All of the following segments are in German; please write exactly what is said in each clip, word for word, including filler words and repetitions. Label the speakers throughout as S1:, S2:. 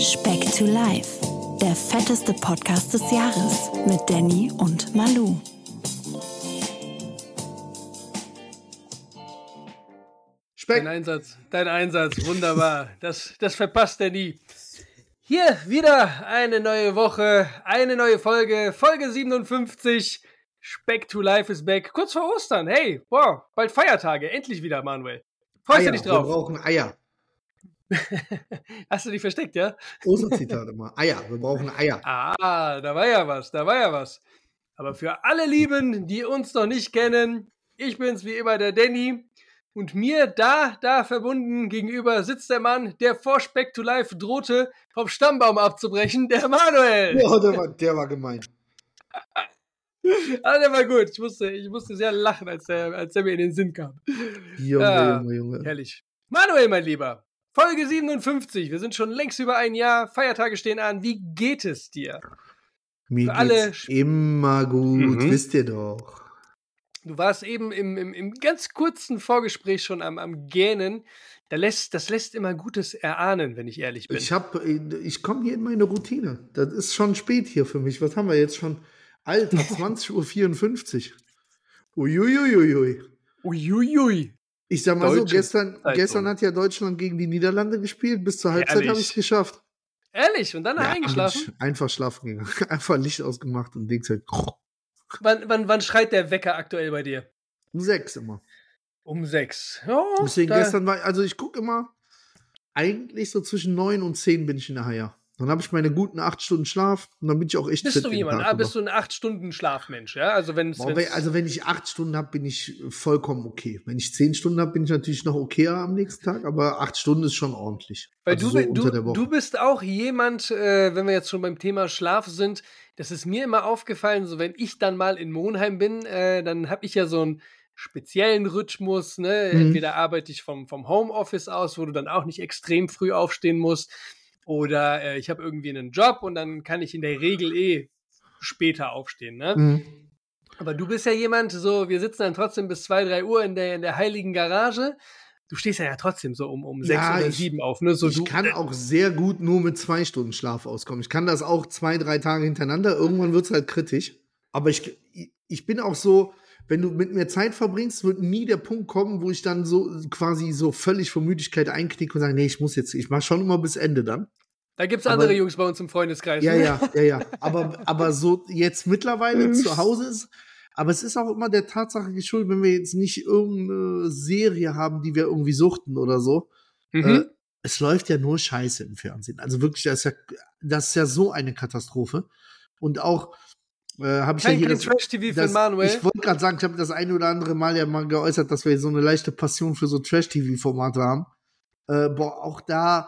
S1: Speck to Life, der fetteste Podcast des Jahres mit Danny und Malou.
S2: Speck. Dein Einsatz, dein Einsatz, wunderbar. Das, das verpasst er nie. Hier wieder eine neue Woche, eine neue Folge, Folge siebenundfünfzig. Speck to Life is back. Kurz vor Ostern. Hey, wow, bald Feiertage. Endlich wieder, Manuel. Freust du dich drauf?
S3: Wir brauchen Eier.
S2: Hast du dich versteckt, ja?
S3: Osterzitat immer. Eier, wir brauchen Eier.
S2: Ah, da war ja was, da war ja was. Aber für alle Lieben, die uns noch nicht kennen, ich bin's wie immer, der Danny. Und mir da, da verbunden gegenüber sitzt der Mann, der vor Speck to Life drohte, vom Stammbaum abzubrechen, der Manuel.
S3: Ja, der war, der war gemein.
S2: Ah, der war gut. Ich musste, ich musste sehr lachen, als der, als der mir in den Sinn kam.
S3: Junge,
S2: ah,
S3: Junge, Junge.
S2: Herrlich. Manuel, mein Lieber, Folge siebenundfünfzig. Wir sind schon längst über ein Jahr. Feiertage stehen an. Wie geht es dir?
S3: Mir
S2: Für
S3: geht's
S2: alle...
S3: immer gut,
S2: mhm.
S3: wisst ihr doch.
S2: Du warst eben im, im, im ganz kurzen Vorgespräch schon am, am Gähnen. Da lässt, das lässt immer Gutes erahnen, wenn ich ehrlich bin.
S3: Ich, hab, ich komme hier in meine Routine. Das ist schon spät hier für mich. Was haben wir jetzt schon? Alter, zwanzig Uhr vierundfünfzig. Uiuiuiui.
S2: Uiuiui.
S3: Ich sag mal
S2: Deutsche
S3: so, gestern,
S2: Zeitung.
S3: gestern hat ja Deutschland gegen die Niederlande gespielt. Bis zur Halbzeit habe ich es geschafft.
S2: Ehrlich? Und dann
S3: ja,
S2: eingeschlafen?
S3: Einfach schlafen gegangen. Einfach Licht ausgemacht und Dings halt.
S2: Wann, wann, wann schreit der Wecker aktuell bei dir?
S3: Um sechs immer.
S2: Um sechs. Oh,
S3: Deswegen
S2: da.
S3: gestern war, also ich gucke immer, eigentlich so zwischen neun und zehn bin ich in der Haia. Dann habe ich meine guten acht Stunden Schlaf und dann bin ich auch echt
S2: Bist
S3: fit
S2: du
S3: den
S2: jemand?
S3: Tag
S2: Ah,
S3: über.
S2: bist du ein acht Stunden Schlafmensch, ja? Also, wenn's,
S3: Boah,
S2: wenn's
S3: wenn, also wenn ich acht Stunden habe, bin ich vollkommen okay. Wenn ich zehn Stunden habe, bin ich natürlich noch okayer am nächsten Tag, aber acht Stunden ist schon ordentlich.
S2: Weil
S3: also
S2: du,
S3: so
S2: du,
S3: unter der Woche.
S2: du bist auch jemand, äh, wenn wir jetzt schon beim Thema Schlaf sind, das ist mir immer aufgefallen, so wenn ich dann mal in Monheim bin, äh, dann habe ich ja so einen speziellen Rhythmus, ne?
S3: Mhm.
S2: Entweder arbeite ich vom, vom Homeoffice aus, wo du dann auch nicht extrem früh aufstehen musst, oder äh, ich habe irgendwie einen Job und dann kann ich in der Regel eh später aufstehen, ne?
S3: Mhm.
S2: Aber du bist ja jemand, so, wir sitzen dann trotzdem bis zwei, drei Uhr in der, in der heiligen Garage. Du stehst ja, ja trotzdem so um, um sechs
S3: Ja,
S2: oder
S3: ich-
S2: sieben auf, ne? So
S3: Ich
S2: du,
S3: kann auch sehr gut nur mit zwei Stunden Schlaf auskommen. Ich kann das auch zwei, drei Tage hintereinander. Irgendwann wird es halt kritisch. Aber ich, ich bin auch so, wenn du mit mir Zeit verbringst, wird nie der Punkt kommen, wo ich dann so quasi so völlig vor Müdigkeit einknicke und sage, nee, ich muss jetzt, ich mache schon immer bis Ende dann.
S2: Da gibt's
S3: Aber-
S2: andere Jungs bei uns im Freundeskreis.
S3: Ja,
S2: ne?
S3: ja, ja, ja. Aber, aber so jetzt mittlerweile zu Hause ist, aber es ist auch immer der Tatsache geschuldet, wenn wir jetzt nicht irgendeine Serie haben, die wir irgendwie suchten oder so.
S2: Mhm.
S3: Äh, es läuft ja nur Scheiße im Fernsehen. Also wirklich, das ist ja, das ist ja so eine Katastrophe. Und auch äh, habe ich
S2: Kein,
S3: ja hier
S2: kein
S3: das,
S2: Trash-T V für
S3: das
S2: Manuel.
S3: ich wollte gerade sagen, ich habe das eine oder andere Mal ja mal geäußert, dass wir so eine leichte Passion für so Trash-T V-Formate haben. Äh, boah, auch da,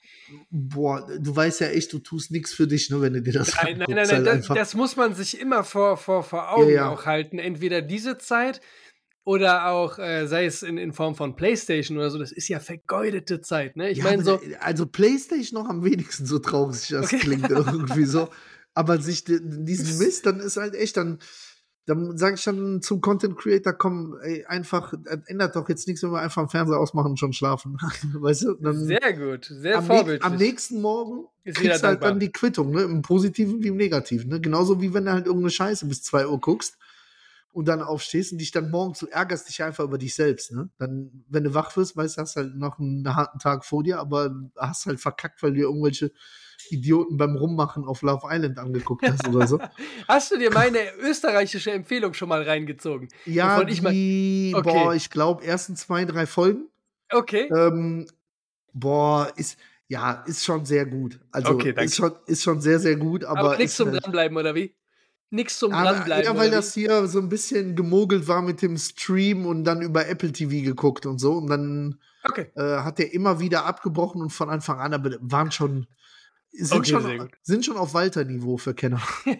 S3: boah, du weißt ja echt, du tust nichts für dich, ne, wenn du dir das
S2: Nein, nein,
S3: anguckst,
S2: nein, nein
S3: halt
S2: das,
S3: einfach.
S2: das muss man sich immer vor, vor, vor Augen
S3: Ja, ja.
S2: auch halten. Entweder diese Zeit oder auch, äh, sei es in, in Form von PlayStation oder so, das ist ja vergeudete Zeit, ne? Ich
S3: Ja,
S2: meine so,
S3: aber, also PlayStation noch am wenigsten, so traurig das
S2: Okay.
S3: klingt irgendwie so. Aber sich di- diesen Mist, dann ist halt echt, dann, dann sage ich dann zum Content Creator, komm, ey, einfach, das ändert doch jetzt nichts, wenn wir einfach den Fernseher ausmachen und schon schlafen. Weißt du? Dann
S2: sehr gut, sehr
S3: am, näch-
S2: vorbildlich.
S3: am nächsten Morgen
S2: Ist jeder
S3: kriegst du halt
S2: dankbar.
S3: dann die Quittung, ne? Im Positiven wie im Negativen. Ne? Genauso wie wenn du halt irgendeine Scheiße bis zwei Uhr guckst und dann aufstehst und dich dann morgens, du ärgerst dich einfach über dich selbst, ne? Dann, wenn du wach wirst, weißt du, hast halt noch einen harten Tag vor dir, aber hast halt verkackt, weil du dir irgendwelche Idioten beim Rummachen auf Love Island angeguckt hast oder so.
S2: Hast du dir meine österreichische Empfehlung schon mal reingezogen?
S3: Ja,
S2: Wovon ich mal-
S3: die,
S2: Okay.
S3: boah, ich glaube, ersten zwei, drei Folgen,
S2: Okay.
S3: ähm, boah, ist, ja, ist schon sehr gut. Also,
S2: Okay, danke.
S3: ist schon, ist schon sehr, sehr gut, aber.
S2: Aber nichts
S3: ist
S2: zum
S3: halt-
S2: Dranbleiben, oder wie? Nichts zum
S3: Aber,
S2: Dranbleiben.
S3: ja, weil
S2: oder
S3: das hier so ein bisschen gemogelt war mit dem Stream und dann über Apple T V geguckt und so. Und dann
S2: wie? Okay.
S3: äh, hat er immer wieder abgebrochen und von Anfang an, aber waren schon, sind,
S2: Okay, sehr
S3: schon,
S2: gut.
S3: sind schon auf Walter-Niveau für Kenner.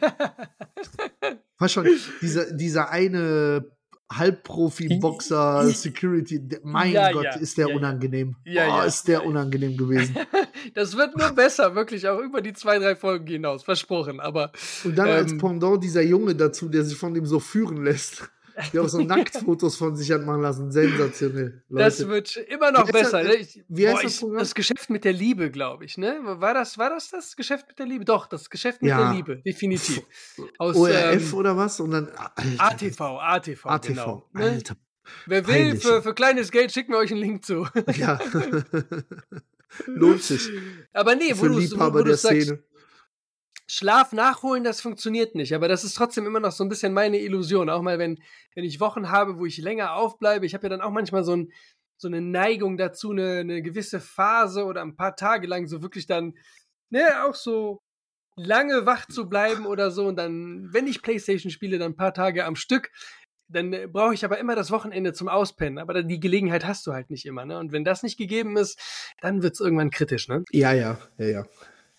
S3: War schon dieser, dieser eine Halbprofi-Boxer, Security, der- mein
S2: Ja,
S3: Gott,
S2: ja,
S3: ist der
S2: ja, ja.
S3: unangenehm.
S2: Ja,
S3: Boah,
S2: ja,
S3: ist der
S2: ja, ja.
S3: unangenehm gewesen.
S2: Das wird nur besser, wirklich, auch über die zwei, drei Folgen hinaus, versprochen. Aber
S3: Und dann als
S2: ähm,
S3: Pendant dieser Junge dazu, der sich von dem so führen lässt. der auch so Nacktfotos von sich hat machen lassen. Sensationell. Leute.
S2: Das wird immer noch
S3: wie
S2: besser.
S3: Das,
S2: ne? Ich,
S3: wie heißt
S2: boah,
S3: das
S2: ich,
S3: Programm?
S2: Das Geschäft mit der Liebe, glaube ich. Ne? War, das, war das das Geschäft mit der Liebe? Doch, das Geschäft mit
S3: ja.
S2: der Liebe, definitiv. Aus,
S3: O R F
S2: ähm,
S3: oder was? Und dann Alter,
S2: A T V, A T V,
S3: A T V,
S2: genau. Ne?
S3: Alter.
S2: Wer will, für, für kleines Geld, schickt mir euch einen Link zu.
S3: Ja. Lohnt sich.
S2: Aber nee, wo
S3: für
S2: du
S3: Liebhaber
S2: wo, wo
S3: der
S2: sagst,
S3: Szene.
S2: Schlaf nachholen, das funktioniert nicht. Aber das ist trotzdem immer noch so ein bisschen meine Illusion. Auch mal, wenn, wenn ich Wochen habe, wo ich länger aufbleibe. Ich habe ja dann auch manchmal so, ein, so eine Neigung dazu, eine, eine gewisse Phase oder ein paar Tage lang so wirklich dann, ne, auch so lange wach zu bleiben oder so. Und dann, wenn ich Playstation spiele, dann ein paar Tage am Stück. Dann äh, brauche ich aber immer das Wochenende zum Auspennen. Aber die Gelegenheit hast du halt nicht immer. Ne? Und wenn das nicht gegeben ist, dann wird es irgendwann kritisch. Ne?
S3: Ja, ja, ja, ja.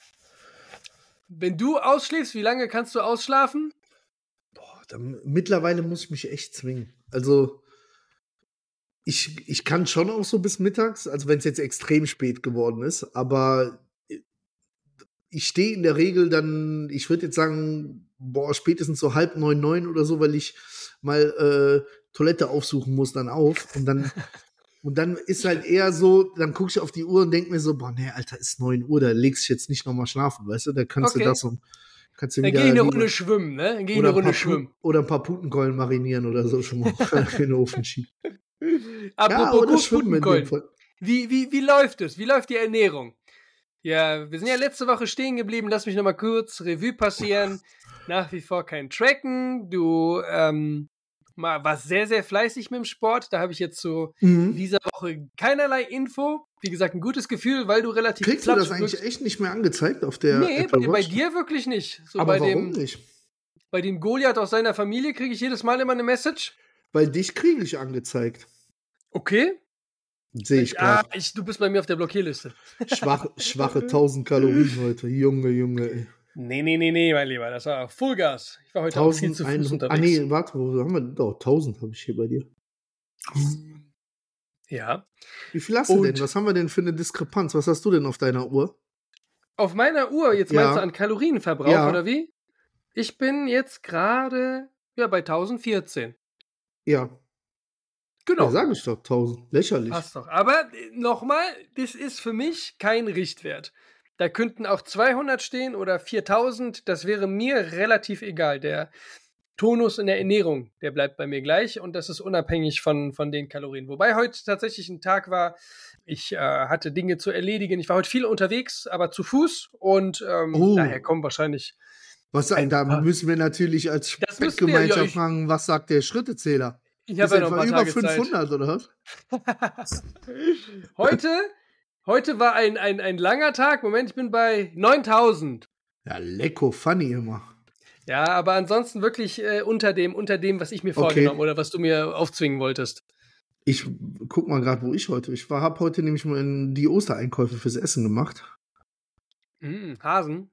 S2: Wenn du ausschläfst, wie lange kannst du ausschlafen?
S3: Boah, dann, mittlerweile muss ich mich echt zwingen. Also, ich, ich kann schon auch so bis mittags, also wenn es jetzt extrem spät geworden ist, aber ich stehe in der Regel dann, ich würde jetzt sagen, boah, spätestens so halb neun, neun oder so, weil ich mal äh, Toilette aufsuchen muss dann auf und dann und dann ist halt eher so, dann gucke ich auf die Uhr und denke mir so, boah, nee, Alter, ist neun Uhr, da legst du jetzt nicht nochmal schlafen, weißt du, da kannst
S2: Okay.
S3: du das und kannst du
S2: Dann
S3: wieder
S2: geh ich eine
S3: lieber-
S2: Runde schwimmen, ne? Dann geh ich
S3: oder,
S2: eine
S3: ein
S2: Runde
S3: paar
S2: schwimmen.
S3: Pu- oder ein paar Putenkeulen marinieren oder so schon mal in den Ofen schieben.
S2: Apropos
S3: oder
S2: gut,
S3: schwimmen in dem
S2: Putenkeulen.
S3: Fall.
S2: Wie, wie, wie läuft es? Wie läuft die Ernährung? Ja, wir sind ja letzte Woche stehen geblieben. Lass mich nochmal kurz Revue passieren. Nach wie vor kein Tracken. Du ähm, mal, warst sehr, sehr fleißig mit dem Sport. Da habe ich jetzt so
S3: Mhm.
S2: dieser Woche keinerlei Info. Wie gesagt, ein gutes Gefühl, weil du relativ
S3: Kriegst du das
S2: platsch
S3: eigentlich
S2: wirkst.
S3: echt nicht mehr angezeigt auf der
S2: Nee,
S3: Apple
S2: bei, bei
S3: Watch?
S2: dir wirklich nicht. So
S3: Aber
S2: bei
S3: warum
S2: dem,
S3: nicht?
S2: Bei dem Goliath aus seiner Familie kriege ich jedes Mal immer eine Message.
S3: Weil dich kriege ich angezeigt.
S2: Okay.
S3: Sehe ich
S2: Ich, ah,
S3: gerade.
S2: ich, du bist bei mir auf der Blockierliste.
S3: Schwache, schwache tausend Kalorien heute. Junge, Junge, ey.
S2: Nee, nee, nee, nee, mein Lieber. Das war Vollgas. Ich war heute auch viel zu Fuß
S3: elfhundert.
S2: unterwegs.
S3: Ah, nee, warte, wo haben wir denn? Doch, tausend habe ich hier bei dir.
S2: Ja.
S3: Wie viel hast du
S2: Und-
S3: denn? Was haben wir denn für eine Diskrepanz? Was hast du denn auf deiner Uhr?
S2: Auf meiner Uhr, jetzt
S3: Ja.
S2: meinst du an Kalorienverbrauch,
S3: Ja.
S2: oder wie? Ich bin jetzt gerade ja, bei tausendvierzehn.
S3: Ja.
S2: Genau.
S3: Ja, sag ich doch, tausend. Lächerlich.
S2: Passt doch. Aber äh, nochmal, das ist für mich kein Richtwert. Da könnten auch zweihundert stehen oder viertausend. Das wäre mir relativ egal. Der Tonus in der Ernährung, der bleibt bei mir gleich und das ist unabhängig von, von den Kalorien. Wobei heute tatsächlich ein Tag war, ich äh, hatte Dinge zu erledigen. Ich war heute viel unterwegs, aber zu Fuß und ähm,
S3: Oh.
S2: daher kommen wahrscheinlich.
S3: Was,
S2: ein
S3: da
S2: paar-
S3: müssen wir natürlich als
S2: Das müssen wir, ja,
S3: Speckgemeinschaft
S2: ich-
S3: fragen, was sagt der Schrittezähler?
S2: Ich
S3: Ist
S2: habe ja noch ein
S3: etwa
S2: paar
S3: über
S2: Tage
S3: fünfhundert, oder was?
S2: Zeit. heute, heute war ein, ein, ein langer Tag. Moment, ich bin bei neuntausend.
S3: Ja, lecko funny immer.
S2: Ja, aber ansonsten wirklich äh, unter dem, unter dem, was ich mir
S3: Okay.
S2: vorgenommen oder was du mir aufzwingen wolltest.
S3: Ich guck mal gerade, wo ich heute. Ich war, hab heute nämlich mal in die Ostereinkäufe fürs Essen gemacht.
S2: Mm, Hasen.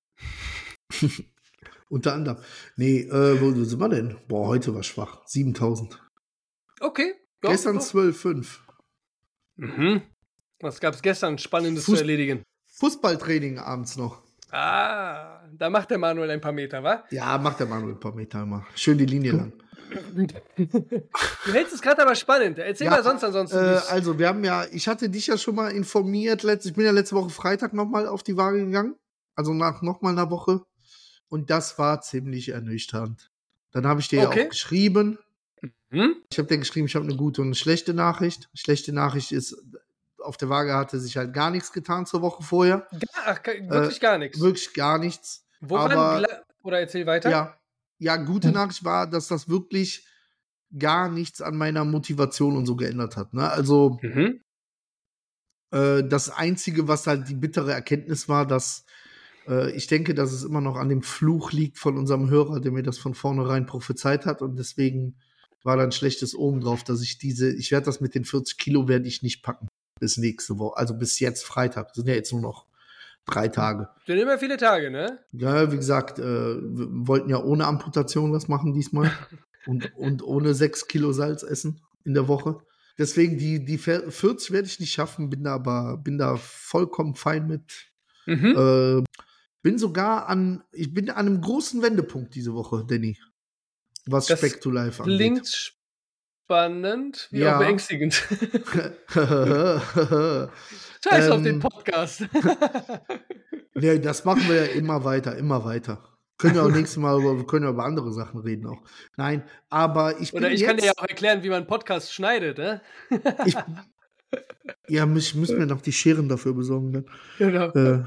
S3: Unter anderem. Nee, äh, wo sind wir denn? Boah, heute war schwach. siebentausend.
S2: Okay. Doch,
S3: Gestern
S2: doch.
S3: zwölf Komma fünf.
S2: Mhm. Was gab's gestern Spannendes
S3: Fuß-
S2: zu erledigen?
S3: Fußballtraining abends noch.
S2: Ah, da macht der Manuel ein paar Meter, wa?
S3: Ja, macht der Manuel ein paar Meter immer. Schön die Linie lang.
S2: Du hältst es gerade aber spannend. Erzähl
S3: Ja,
S2: mal sonst ansonsten.
S3: Äh,
S2: wie's-
S3: also, wir haben ja, ich hatte dich ja schon mal informiert. Letzt, ich bin ja letzte Woche Freitag nochmal auf die Waage gegangen. Also nach nochmal einer Woche. Und das war ziemlich ernüchternd. Dann habe ich dir
S2: Okay.
S3: ja auch geschrieben.
S2: Hm?
S3: Ich habe dir geschrieben, ich habe eine gute und eine schlechte Nachricht. Schlechte Nachricht ist, auf der Waage hatte sich halt gar nichts getan zur Woche vorher.
S2: Gar, ach, ke- wirklich gar nichts.
S3: Wirklich gar nichts.
S2: Woran
S3: aber-
S2: gla- oder erzähl weiter.
S3: Ja, ja, gute Nachricht war, dass das wirklich gar nichts an meiner Motivation und so geändert hat. Ne? Also
S2: Mhm.
S3: äh, das Einzige, was halt die bittere Erkenntnis war, dass äh, ich denke, dass es immer noch an dem Fluch liegt von unserem Hörer, der mir das von vornherein prophezeit hat und deswegen war da ein schlechtes Omen drauf, dass ich diese, ich werde das mit den vierzig Kilo werde ich nicht packen bis nächste Woche, also bis jetzt Freitag, das sind ja jetzt nur noch drei Tage.
S2: Sind immer viele Tage, ne?
S3: Ja, wie gesagt, äh, wir wollten ja ohne Amputation was machen diesmal und, und ohne sechs Kilo Salz essen in der Woche. Deswegen die, die vierzig werde ich nicht schaffen, bin da aber bin da vollkommen fein mit.
S2: Mhm.
S3: Äh, bin sogar an, ich bin an einem großen Wendepunkt diese Woche, Danny. Was
S2: Das
S3: Speck to Life angeht.
S2: Klingt spannend wie
S3: Ja.
S2: auch beängstigend. Scheiß
S3: Ähm,
S2: auf den Podcast.
S3: Nee, das machen wir ja immer weiter, immer weiter. Können ja auch nächstes Mal über, wir können ja über andere Sachen reden auch. Nein, aber ich
S2: Oder
S3: bin
S2: ich kann dir ja
S3: jetzt,
S2: auch erklären, wie man Podcast schneidet, ne?
S3: ich, ja, ich muss mir noch die Scheren dafür besorgen. Dann.
S2: Genau.
S3: Äh,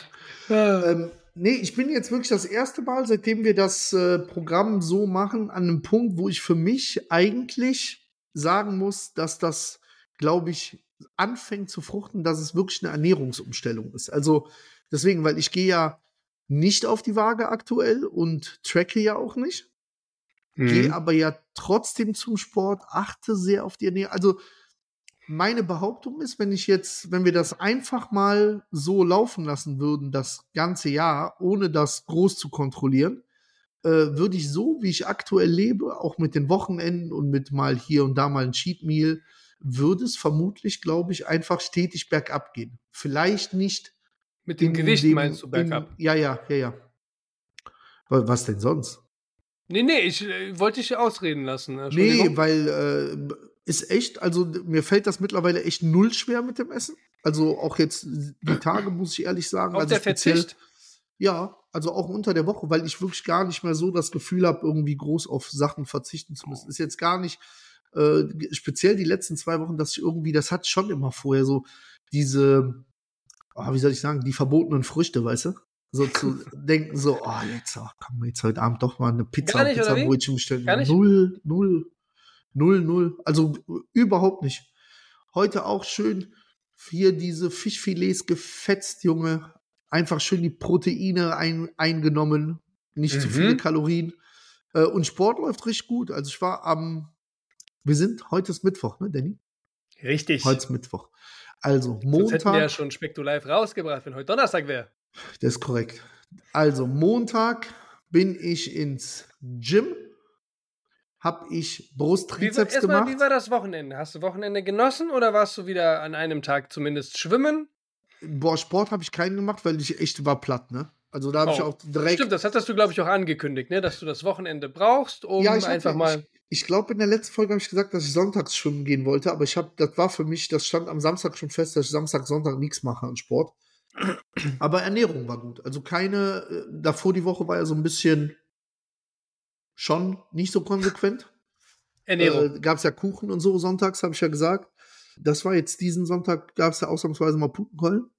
S2: Ah.
S3: ähm, nee, ich bin jetzt wirklich das erste Mal, seitdem wir das äh, Programm so machen, an einem Punkt, wo ich für mich eigentlich sagen muss, dass das, glaube ich, anfängt zu fruchten, dass es wirklich eine Ernährungsumstellung ist. Also deswegen, weil ich gehe ja nicht auf die Waage aktuell und tracke ja auch nicht, gehe
S2: Mhm.
S3: aber ja trotzdem zum Sport, achte sehr auf die Ernährung. Also meine Behauptung ist, wenn ich jetzt, wenn wir das einfach mal so laufen lassen würden, das ganze Jahr, ohne das groß zu kontrollieren, äh, würde ich so, wie ich aktuell lebe, auch mit den Wochenenden und mit mal hier und da mal ein Cheat Meal, würde es vermutlich, glaube ich, einfach stetig bergab gehen. Vielleicht nicht
S2: Mit dem
S3: in
S2: Gewicht
S3: dem,
S2: meinst du bergab?
S3: In, ja, ja, ja, ja. Wa- Was denn sonst?
S2: Nee, nee, ich äh, wollte dich ausreden lassen. Entschuldigung.
S3: Nee, weil äh, ist echt, also mir fällt das mittlerweile echt null schwer mit dem Essen. Also auch jetzt die Tage, muss ich ehrlich sagen.
S2: Auch
S3: also
S2: der
S3: speziell,
S2: Verzicht?
S3: Ja, also auch unter der Woche, weil ich wirklich gar nicht mehr so das Gefühl habe, irgendwie groß auf Sachen verzichten zu müssen. Ist jetzt gar nicht, äh, speziell die letzten zwei Wochen, dass ich irgendwie, das hat schon immer vorher so diese, oh, wie soll ich sagen, die verbotenen Früchte, weißt du? So zu denken, so, oh, jetzt, oh, komm, jetzt heute Abend doch mal eine Pizza
S2: Gar
S3: und
S2: nicht, oder wie?
S3: Pizzabrötchen bestellen.
S2: Gar nicht?
S3: Null, null, null, null. Also äh, überhaupt nicht. Heute auch schön hier diese Fischfilets gefetzt, Junge. Einfach schön die Proteine ein, eingenommen. Nicht zu viele
S2: Mhm.
S3: Kalorien. Äh, und Sport läuft richtig gut. Also ich war am, wir sind, heute ist Mittwoch, ne, Danny?
S2: Richtig.
S3: Heute ist Mittwoch. Also
S2: Sonst hätten wir ja
S3: Montag,
S2: schon Speck to Live rausgebracht, wenn heute Donnerstag wäre.
S3: das ist korrekt. Also Montag bin ich ins Gym, hab ich Brust-Trizeps
S2: Erstmal,
S3: gemacht.
S2: wie war das Wochenende? Hast du Wochenende genossen oder warst du wieder an einem Tag zumindest schwimmen?
S3: Boah, Sport habe ich keinen gemacht, weil ich echt war platt, ne? Also da habe ich
S2: Oh,
S3: auch direkt.
S2: Stimmt, das hattest du, glaube ich, auch angekündigt, ne? Dass du das Wochenende brauchst, um
S3: Ja, ich
S2: einfach
S3: hatte,
S2: mal.
S3: ich, ich glaube, in der letzten Folge habe ich gesagt, dass ich sonntags schwimmen gehen wollte, aber ich habe, das war für mich, das stand am Samstag schon fest, dass ich Samstag, Sonntag nichts mache an Sport. Aber Ernährung war gut. Also keine, äh, davor die Woche war ja so ein bisschen schon nicht so konsequent.
S2: Ernährung.
S3: Äh, gab es ja Kuchen und so sonntags, habe ich ja gesagt. Das war jetzt diesen Sonntag, gab es ja ausnahmsweise mal Putenkeulen.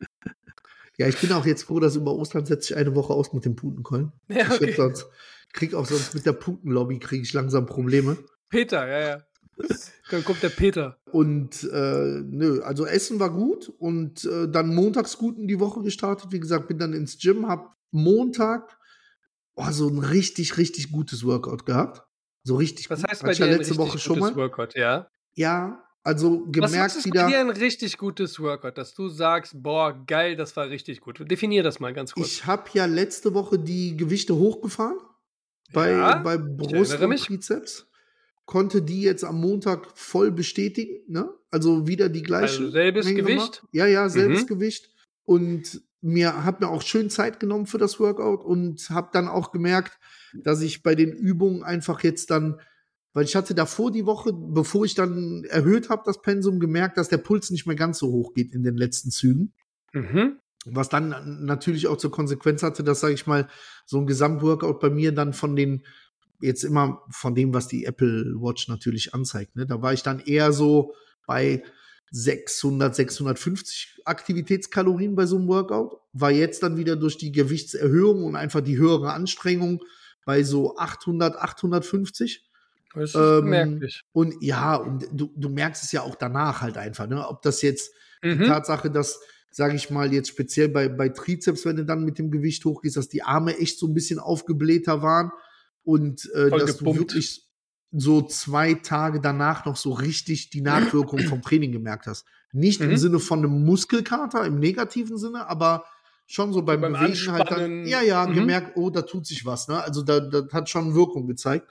S3: Ja, ich bin auch jetzt froh, dass über Ostern setze ich eine Woche aus mit dem Putenkeulen.
S2: Ja,
S3: Ich
S2: okay.
S3: sonst, krieg auch sonst mit der Putenlobby kriege ich langsam Probleme.
S2: Peter, ja, ja. Dann kommt der Peter.
S3: Und äh, nö, also Essen war gut und äh, dann montags gut in die Woche gestartet. Wie gesagt, bin dann ins Gym, hab Montag oh, so ein richtig, richtig gutes Workout gehabt. So richtig
S2: Was
S3: gut.
S2: heißt
S3: Hatte
S2: bei
S3: ich
S2: dir
S3: ja
S2: ein
S3: letzte
S2: richtig
S3: Woche schon
S2: gutes
S3: mal.
S2: Workout, ja?
S3: Ja, also
S2: Was,
S3: gemerkt
S2: was ist bei dir
S3: wieder.
S2: ein richtig gutes Workout, dass du sagst, boah, geil, das war richtig gut? Definier das mal ganz kurz.
S3: Ich habe ja letzte Woche die Gewichte hochgefahren bei,
S2: Ja,
S3: bei
S2: ich
S3: Brust
S2: erinnere
S3: und
S2: mich.
S3: Trizeps. Konnte die jetzt am Montag voll bestätigen, ne? Also wieder die gleiche
S2: Also selbes
S3: Menge
S2: Gewicht?
S3: gemacht. Ja, ja, selbes
S2: Mhm.
S3: Gewicht. Und mir hat mir auch schön Zeit genommen für das Workout und habe dann auch gemerkt, dass ich bei den Übungen einfach jetzt dann, weil ich hatte davor die Woche, bevor ich dann erhöht habe das Pensum, gemerkt, dass der Puls nicht mehr ganz so hoch geht in den letzten Zügen.
S2: Mhm.
S3: Was dann natürlich auch zur Konsequenz hatte, dass, sage ich mal, so ein Gesamtworkout bei mir dann von den, jetzt immer von dem, was die Apple Watch natürlich anzeigt, ne? Da war ich dann eher so bei sechshundert, sechshundertfünfzig Aktivitätskalorien bei so einem Workout. War jetzt dann wieder durch die Gewichtserhöhung und einfach die höhere Anstrengung bei so achthundert, achthundertfünfzig.
S2: Das ist
S3: Ähm,
S2: bemerklich.
S3: und ja, und du, du merkst es ja auch danach halt einfach, ne? Ob das jetzt die
S2: Mhm.
S3: Tatsache, dass, sage ich mal, jetzt speziell bei, bei Trizeps, wenn du dann mit dem Gewicht hochgehst, dass die Arme echt so ein bisschen aufgeblähter waren und äh,
S2: Voll
S3: dass du
S2: gepumpt.
S3: wirklich so zwei Tage danach noch so richtig die Nachwirkung vom Training gemerkt hast. Nicht im
S2: Mhm.
S3: Sinne von einem Muskelkater, im negativen Sinne, aber schon so beim,
S2: beim
S3: Bewegen halt dann,
S2: Anspannen.
S3: ja, ja,
S2: Mhm.
S3: gemerkt, oh, da tut sich was, ne? Also da, das hat schon Wirkung gezeigt.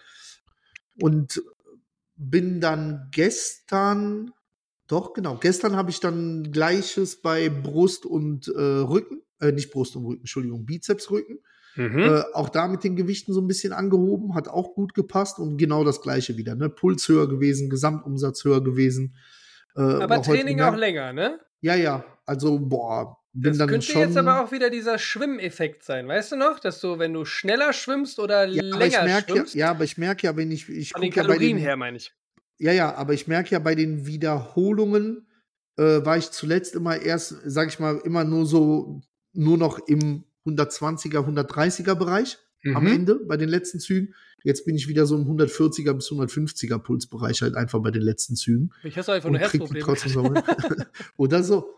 S3: Und bin dann gestern, doch, genau, gestern habe ich dann Gleiches bei Brust und äh, Rücken, äh, nicht Brust und Rücken, Entschuldigung, Bizepsrücken.
S2: Mhm.
S3: Äh, auch da mit den Gewichten so ein bisschen angehoben, hat auch gut gepasst und genau das Gleiche wieder. Ne? Puls höher gewesen, Gesamtumsatz höher gewesen. Äh,
S2: Aber
S3: auch heute
S2: Training
S3: gemerkt,
S2: auch länger, ne?
S3: Ja, ja, also boah, bin
S2: Das
S3: dann
S2: könnte
S3: schon.
S2: jetzt aber auch wieder dieser Schwimmeffekt sein, weißt du noch? Dass du, wenn du schneller schwimmst oder
S3: ja, aber ich
S2: länger
S3: merke ja,
S2: schwimmst,
S3: ja, aber ich merke ja, wenn ich, ich
S2: von den
S3: gucke ja bei
S2: Kalorien
S3: den,
S2: her, meine ich.
S3: ja, ja, aber ich merke ja bei den Wiederholungen, äh, war ich zuletzt immer erst, sag ich mal, immer nur so, nur noch im hundertzwanziger, hundertdreißiger Bereich am
S2: Mhm.
S3: Ende bei den letzten Zügen. Jetzt bin ich wieder so im hundertvierziger bis hundertfünfziger Pulsbereich halt einfach bei den letzten Zügen
S2: Ich hast einfach nur
S3: und krieg die
S2: Herzprobleme.
S3: trotzdem so mit. Oder so.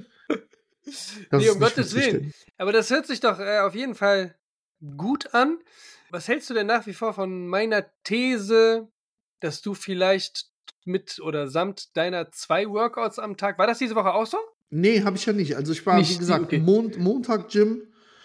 S3: Das
S2: Nee,
S3: ist
S2: um
S3: nicht
S2: Gottes Willen.
S3: festzustellen.
S2: Aber das hört sich doch äh, auf jeden Fall gut an. Was hältst du denn nach wie vor von meiner These, dass du vielleicht mit oder samt deiner zwei Workouts am Tag, war das diese Woche auch so?
S3: Nee, habe ich ja nicht. Also ich war,
S2: Nicht
S3: wie
S2: die,
S3: gesagt,
S2: okay.
S3: Mon Montag Gym,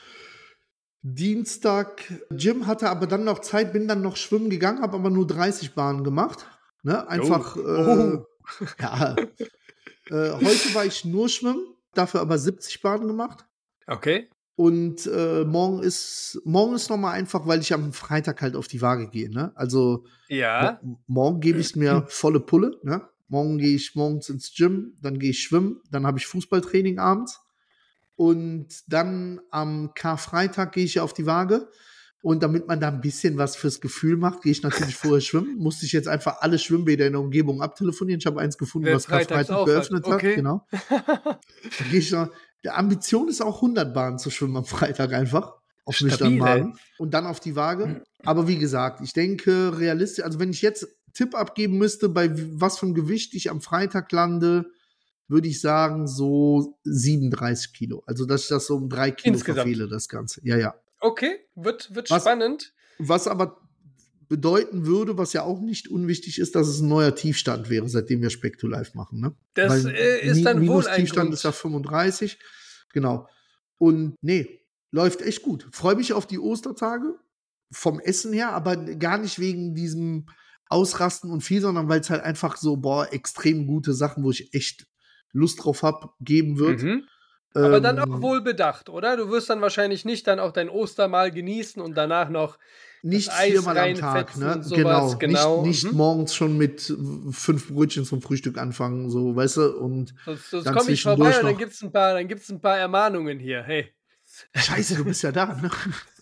S3: Dienstag Gym, hatte aber dann noch Zeit, bin dann noch schwimmen gegangen, habe aber nur dreißig Bahnen gemacht. Ne? Einfach,
S2: Oh.
S3: äh,
S2: Oh.
S3: ja. äh, heute war ich nur schwimmen, dafür aber siebzig Bahnen gemacht.
S2: Okay.
S3: Und äh, morgen ist morgen ist nochmal einfach, weil ich am Freitag halt auf die Waage gehe. Ne? Also
S2: Ja.
S3: mo morgen gebe ich mir volle Pulle. Ne? Morgen gehe ich morgens ins Gym, dann gehe ich schwimmen, dann habe ich Fußballtraining abends. Und dann am Karfreitag gehe ich ja auf die Waage. Und damit man da ein bisschen was fürs Gefühl macht, gehe ich natürlich vorher schwimmen. Musste ich jetzt einfach alle Schwimmbäder in der Umgebung abtelefonieren. Ich habe eins gefunden,
S2: Wer
S3: was
S2: freitags
S3: Karfreitag
S2: auf hat.
S3: geöffnet hat.
S2: Okay.
S3: Genau. Da gehe ich noch. Die Ambition ist auch hundert Bahnen zu schwimmen am Freitag einfach. Auf nüchternen
S2: Stabil, ey.
S3: Magen. Und dann auf die Waage. Aber wie gesagt, ich denke realistisch, also wenn ich jetzt Tipp abgeben müsste, bei was für einem Gewicht ich am Freitag lande, würde ich sagen, so siebenunddreißig Kilo. Also, dass ich das so um drei Kilo
S2: Insgesamt.
S3: verfehle, das Ganze. Ja, ja.
S2: Okay, wird, wird
S3: Was-
S2: spannend.
S3: Was aber bedeuten würde, was ja auch nicht unwichtig ist, dass es ein neuer Tiefstand wäre, seitdem wir Speck to Live machen. Ne?
S2: Das
S3: Weil
S2: äh, ist
S3: Mi-
S2: dann wohl ein
S3: Minus-Tiefstand
S2: Grund.
S3: ist ja fünfunddreißig. Genau. Und nee, läuft echt gut. Freue mich auf die Ostertage vom Essen her, aber gar nicht wegen diesem Ausrasten und viel, sondern weil es halt einfach so, boah, extrem gute Sachen, wo ich echt Lust drauf habe, geben wird.
S2: Mhm. Aber dann
S3: Ähm,
S2: auch wohl bedacht, oder? Du wirst dann wahrscheinlich nicht dann auch dein Ostermahl genießen und danach noch
S3: Nicht
S2: das Eis
S3: viermal am Tag,
S2: reinfetzen
S3: ne?
S2: und sowas,
S3: Genau.
S2: genau.
S3: Nicht, nicht
S2: Mhm.
S3: morgens schon mit fünf Brötchen zum Frühstück anfangen, so, weißt du? Und
S2: Sonst, sonst
S3: dann
S2: komme ich
S3: zwischendurch
S2: vorbei und dann
S3: noch-
S2: gibt's ein paar, dann gibt's ein paar Ermahnungen hier. Hey.
S3: Scheiße, du bist ja da, ne?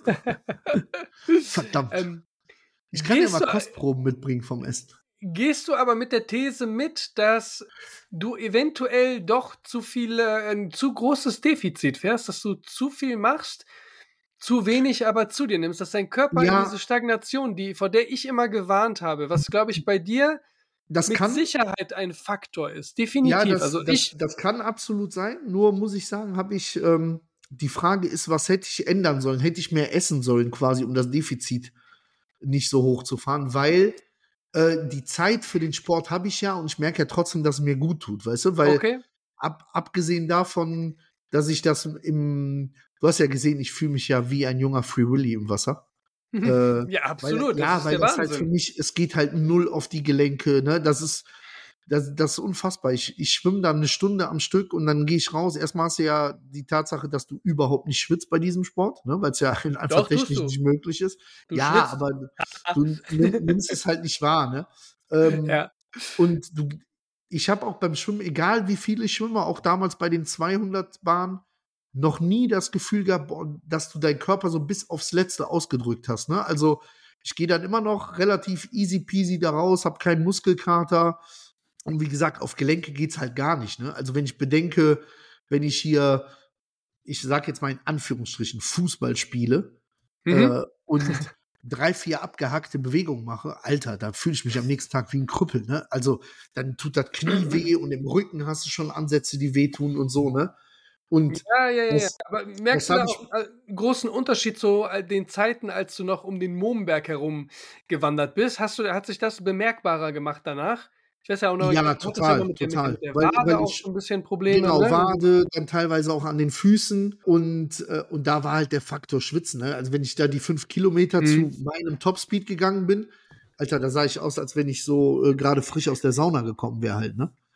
S3: Verdammt.
S2: Ähm,
S3: ich kann dir
S2: gehst
S3: mal
S2: du-
S3: Kostproben mitbringen vom Essen.
S2: Gehst du aber mit der These mit, dass du eventuell doch zu viel, äh, ein zu großes Defizit fährst, dass du zu viel machst, zu wenig aber zu dir nimmst, dass dein Körper
S3: Ja.
S2: in diese Stagnation, die, vor der ich immer gewarnt habe, was glaube ich bei dir
S3: Das
S2: mit
S3: kann,
S2: Sicherheit ein Faktor ist, definitiv.
S3: ja, das,
S2: also
S3: das,
S2: ich,
S3: das kann absolut sein. Nur muss ich sagen, habe ich, ähm, die Frage ist, was hätte ich ändern sollen? Hätte ich mehr essen sollen, quasi, um das Defizit nicht so hoch zu fahren? Weil äh, die Zeit für den Sport habe ich ja und ich merke ja trotzdem, dass es mir gut tut, weißt du? Weil
S2: okay,
S3: ab, abgesehen davon, dass ich das im, du hast ja gesehen, ich fühle mich ja wie ein junger Free Willy im Wasser. Äh,
S2: ja, absolut,
S3: Weil, ja,
S2: das ist
S3: weil
S2: der
S3: das halt für
S2: Wahnsinn.
S3: mich, es geht halt null auf die Gelenke, ne? Das ist, das, das ist unfassbar. Ich, ich schwimme dann eine Stunde am Stück und dann gehe ich raus. Erstmal hast du ja die Tatsache, dass du überhaupt nicht schwitzt bei diesem Sport, ne? Weil es ja einfach
S2: Doch, tust
S3: technisch
S2: du.
S3: nicht möglich ist.
S2: Du
S3: ja,
S2: schwitzt.
S3: aber du nimm, nimmst es halt nicht wahr, ne? Ähm,
S2: Ja.
S3: Und du, ich habe auch beim Schwimmen, egal wie viel ich schwimme, auch damals bei den zweihundert Bahnen, noch nie das Gefühl gehabt, boah, dass du deinen Körper so bis aufs Letzte ausgedrückt hast. Ne? Also ich gehe dann immer noch relativ easy peasy da raus, habe keinen Muskelkater. Und wie gesagt, auf Gelenke geht's halt gar nicht. Ne? Also wenn ich bedenke, wenn ich hier, ich sag jetzt mal in Anführungsstrichen, Fußball spiele
S2: Mhm.
S3: äh, und drei, vier abgehackte Bewegungen mache, Alter, da fühle ich mich am nächsten Tag wie ein Krüppel, ne? Also, dann tut das Knie weh und im Rücken hast du schon Ansätze, die wehtun und so, ne? Und
S2: Ja, ja, ja, ja.
S3: das-
S2: Aber merkst
S3: das
S2: du da
S3: hab ich-
S2: auch äh, einen großen Unterschied zu äh, den Zeiten, als du noch um den Mohnberg herum gewandert bist? Hast du, hat sich das bemerkbarer gemacht danach? Ich weiß ja auch noch,
S3: Ja,
S2: du hattest
S3: total,
S2: immer mit, der-
S3: total.
S2: mit der
S3: Weil-
S2: Wade
S3: weil
S2: auch
S3: ich-
S2: schon ein bisschen Probleme.
S3: Genau,
S2: ne?
S3: Wade, dann teilweise auch an den Füßen und, äh, und da war halt der Faktor Schwitzen. Ne? Also wenn ich da die fünf Kilometer
S2: Mhm.
S3: zu meinem Topspeed gegangen bin, Alter, da sah ich aus, als wenn ich so äh, gerade frisch aus der Sauna gekommen wäre halt, ne?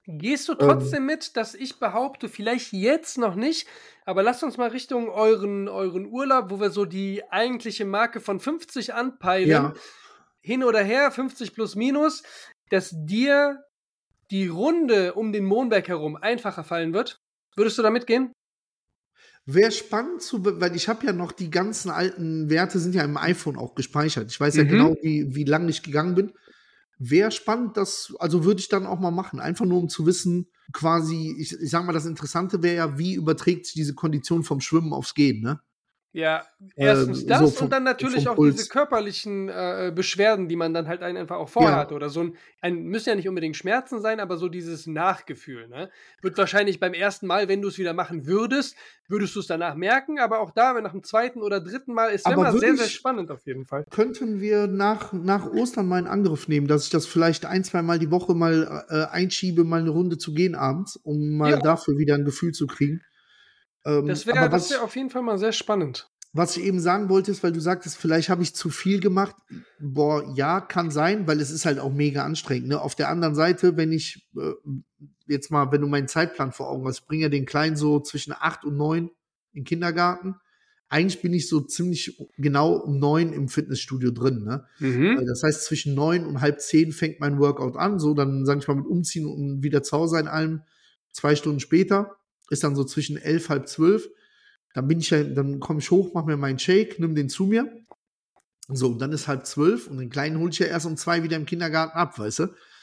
S2: Gehst du trotzdem ähm, mit, dass ich behaupte, vielleicht jetzt noch nicht, aber lasst uns mal Richtung euren, euren Urlaub, wo wir so die eigentliche Marke von fünfzig anpeilen, ja. hin oder her, fünfzig plus minus, dass dir die Runde um den Mohnberg herum einfacher fallen wird? Würdest du da mitgehen?
S3: Wäre spannend, zu, weil ich habe ja noch die ganzen alten Werte, sind ja im iPhone auch gespeichert. Ich weiß ja mhm. genau, wie, wie lange ich gegangen bin. Wäre spannend, das, also würde ich dann auch mal machen. Einfach nur, um zu wissen, quasi, ich, ich sag mal, das Interessante wäre ja, wie überträgt sich diese Kondition vom Schwimmen aufs Gehen, ne?
S2: Ja, erstens äh, das so vom, und dann natürlich auch Puls. Diese körperlichen äh, Beschwerden, die man dann halt einfach auch vorher ja. hat. Oder so ein, ein, müssen ja nicht unbedingt Schmerzen sein, aber so dieses Nachgefühl, ne? Wird wahrscheinlich beim ersten Mal, wenn du es wieder machen würdest, würdest du es danach merken, aber auch da, wenn nach dem zweiten oder dritten Mal, ist es immer sehr, sehr spannend auf jeden Fall.
S3: Könnten wir nach, nach Ostern mal in Angriff nehmen, dass ich das vielleicht ein, zwei Mal die Woche mal äh, einschiebe, mal eine Runde zu gehen abends, um mal ja. dafür wieder ein Gefühl zu kriegen.
S2: Ähm, das wäre wär auf jeden Fall mal sehr spannend.
S3: Was ich eben sagen wollte, ist, weil du sagtest, vielleicht habe ich zu viel gemacht. Boah, ja, kann sein, weil es ist halt auch mega anstrengend. Ne? Auf der anderen Seite, wenn ich äh, jetzt mal, wenn du meinen Zeitplan vor Augen hast, bringe ja den Kleinen so zwischen acht und neun in den Kindergarten. Eigentlich bin ich so ziemlich genau um neun im Fitnessstudio drin. Ne? Mhm. Das heißt, zwischen neun und halb zehn fängt mein Workout an. So, dann sage ich mal mit Umziehen und wieder zu Hause in allem. Zwei Stunden später ist dann so zwischen elf, halb zwölf. Dann bin ich ja, dann komme ich hoch, mache mir meinen Shake, nimm den zu mir. So, und dann ist halb zwölf und den Kleinen hole ich ja erst um zwei wieder im Kindergarten ab, weißt du?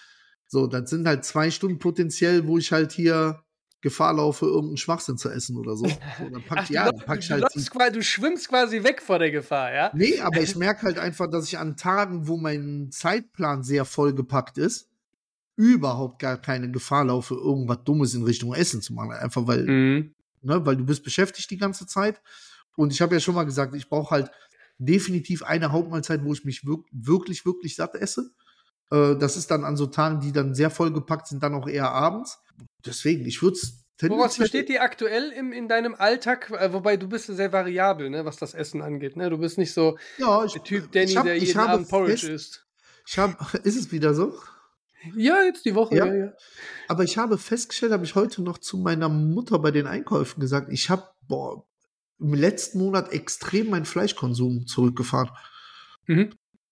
S3: So, das sind halt zwei Stunden potenziell, wo ich halt hier Gefahr laufe, irgendeinen Schwachsinn zu essen oder so. So dann pack, Ach, ja,
S2: dann
S3: pack ich
S2: du,
S3: halt
S2: du, quasi, du schwimmst quasi weg vor der Gefahr, ja?
S3: Nee, aber ich merke halt einfach, dass ich an Tagen, wo mein Zeitplan sehr vollgepackt ist, überhaupt gar keine Gefahr laufe, irgendwas Dummes in Richtung Essen zu machen. Einfach weil, mhm. ne, weil du bist beschäftigt die ganze Zeit. Und ich habe ja schon mal gesagt, ich brauche halt definitiv eine Hauptmahlzeit, wo ich mich wirk- wirklich, wirklich satt esse. Äh, das ist dann an so Tagen, die dann sehr vollgepackt sind, dann auch eher abends. Deswegen, ich würde es
S2: Woraus besteht die aktuell im, in deinem Alltag? Wobei du bist sehr variabel, ne, was das Essen angeht. Ne? Du bist nicht so
S3: ja, ich,
S2: der Typ Danny,
S3: hab,
S2: der jeden Abend Porridge isst.
S3: Ich habe, ist es wieder so?
S2: Ja, jetzt die Woche, ja. ja, ja.
S3: Aber ich habe festgestellt, habe ich heute noch zu meiner Mutter bei den Einkäufen gesagt, ich habe, boah, im letzten Monat extrem meinen Fleischkonsum zurückgefahren. Mhm.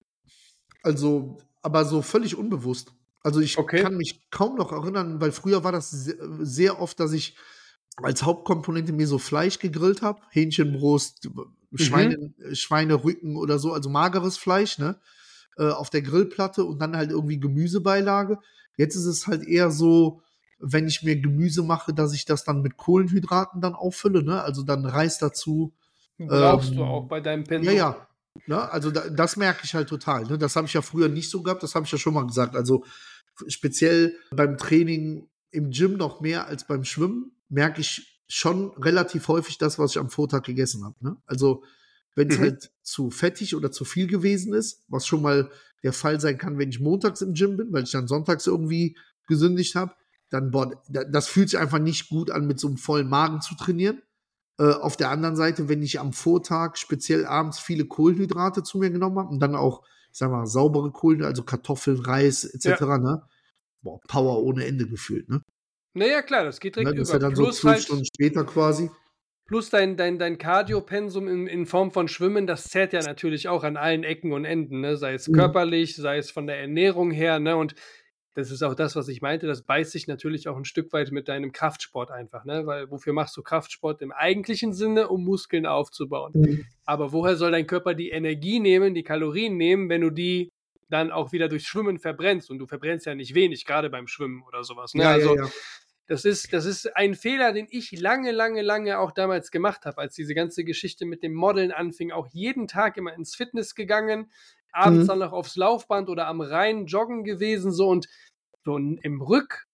S3: Also, aber so völlig unbewusst. Also ich okay. kann mich kaum noch erinnern, weil früher war das sehr, sehr oft, dass ich als Hauptkomponente mir so Fleisch gegrillt habe, Hähnchenbrust, Schweine, mhm. Schweinerücken oder so, also mageres Fleisch, ne? Auf der Grillplatte und dann halt irgendwie Gemüsebeilage. Jetzt ist es halt eher so, wenn ich mir Gemüse mache, dass ich das dann mit Kohlenhydraten dann auffülle, ne? Also dann Reis dazu.
S2: Brauchst ähm, du auch bei deinem Pensum.
S3: Ja, ja. Ne? Also da, das merke ich halt total. Ne? Das habe ich ja früher nicht so gehabt, das habe ich ja schon mal gesagt. Also speziell beim Training im Gym noch mehr als beim Schwimmen merke ich schon relativ häufig das, was ich am Vortag gegessen habe. Ne? Also wenn es mhm. halt zu fettig oder zu viel gewesen ist, was schon mal der Fall sein kann, wenn ich montags im Gym bin, weil ich dann sonntags irgendwie gesündigt habe, dann, boah, das fühlt sich einfach nicht gut an, mit so einem vollen Magen zu trainieren. Äh, auf der anderen Seite, wenn ich am Vortag speziell abends viele Kohlenhydrate zu mir genommen habe und dann auch, ich sag mal, saubere Kohlenhydrate, also Kartoffeln, Reis et cetera, ja. ne? Boah, Power ohne Ende gefühlt, ne?
S2: Naja, klar, das geht direkt
S3: ne, das
S2: über.
S3: ist ja dann Plus so zwölf halt Stunden später quasi.
S2: Plus dein, dein, dein Cardio-Pensum in, in Form von Schwimmen, das zerrt ja natürlich auch an allen Ecken und Enden, ne? Sei es körperlich, mhm. sei es von der Ernährung her, ne? Und das ist auch das, was ich meinte, das beißt sich natürlich auch ein Stück weit mit deinem Kraftsport einfach, ne? Weil wofür machst du Kraftsport im eigentlichen Sinne, um Muskeln aufzubauen? Mhm. Aber woher soll dein Körper die Energie nehmen, die Kalorien nehmen, wenn du die dann auch wieder durch Schwimmen verbrennst? Und du verbrennst ja nicht wenig, gerade beim Schwimmen oder sowas, ne?
S3: Ja,
S2: also
S3: ja, ja.
S2: Das ist, das ist ein Fehler, den ich lange, lange, lange auch damals gemacht habe, als diese ganze Geschichte mit dem Modeln anfing. Auch jeden Tag immer ins Fitness gegangen, abends mhm. dann noch aufs Laufband oder am Rhein joggen gewesen, so und so im Rückblick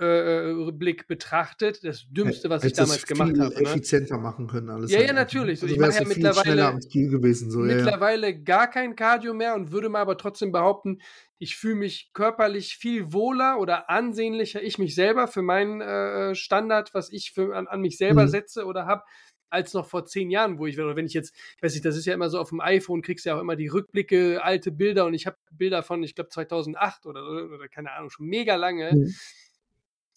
S2: äh, betrachtet, das Dümmste, was ich damals gemacht habe.
S3: Viel effizienter ne? machen können alles.
S2: Ja, halt ja, natürlich. So,
S3: also
S2: ich mache ja mittlerweile,
S3: am Ziel gewesen, so,
S2: mittlerweile
S3: ja, ja.
S2: gar kein Cardio mehr und würde mal aber trotzdem behaupten, ich fühle mich körperlich viel wohler oder ansehnlicher, ich mich selber für meinen äh, Standard, was ich für, an, an mich selber mhm. setze oder habe, als noch vor zehn Jahren, wo ich, oder wenn ich jetzt, weiß ich, das ist ja immer so auf dem iPhone, kriegst du ja auch immer die Rückblicke, alte Bilder und ich habe Bilder von, ich glaube zweitausendacht oder, oder keine Ahnung, schon mega lange. Mhm.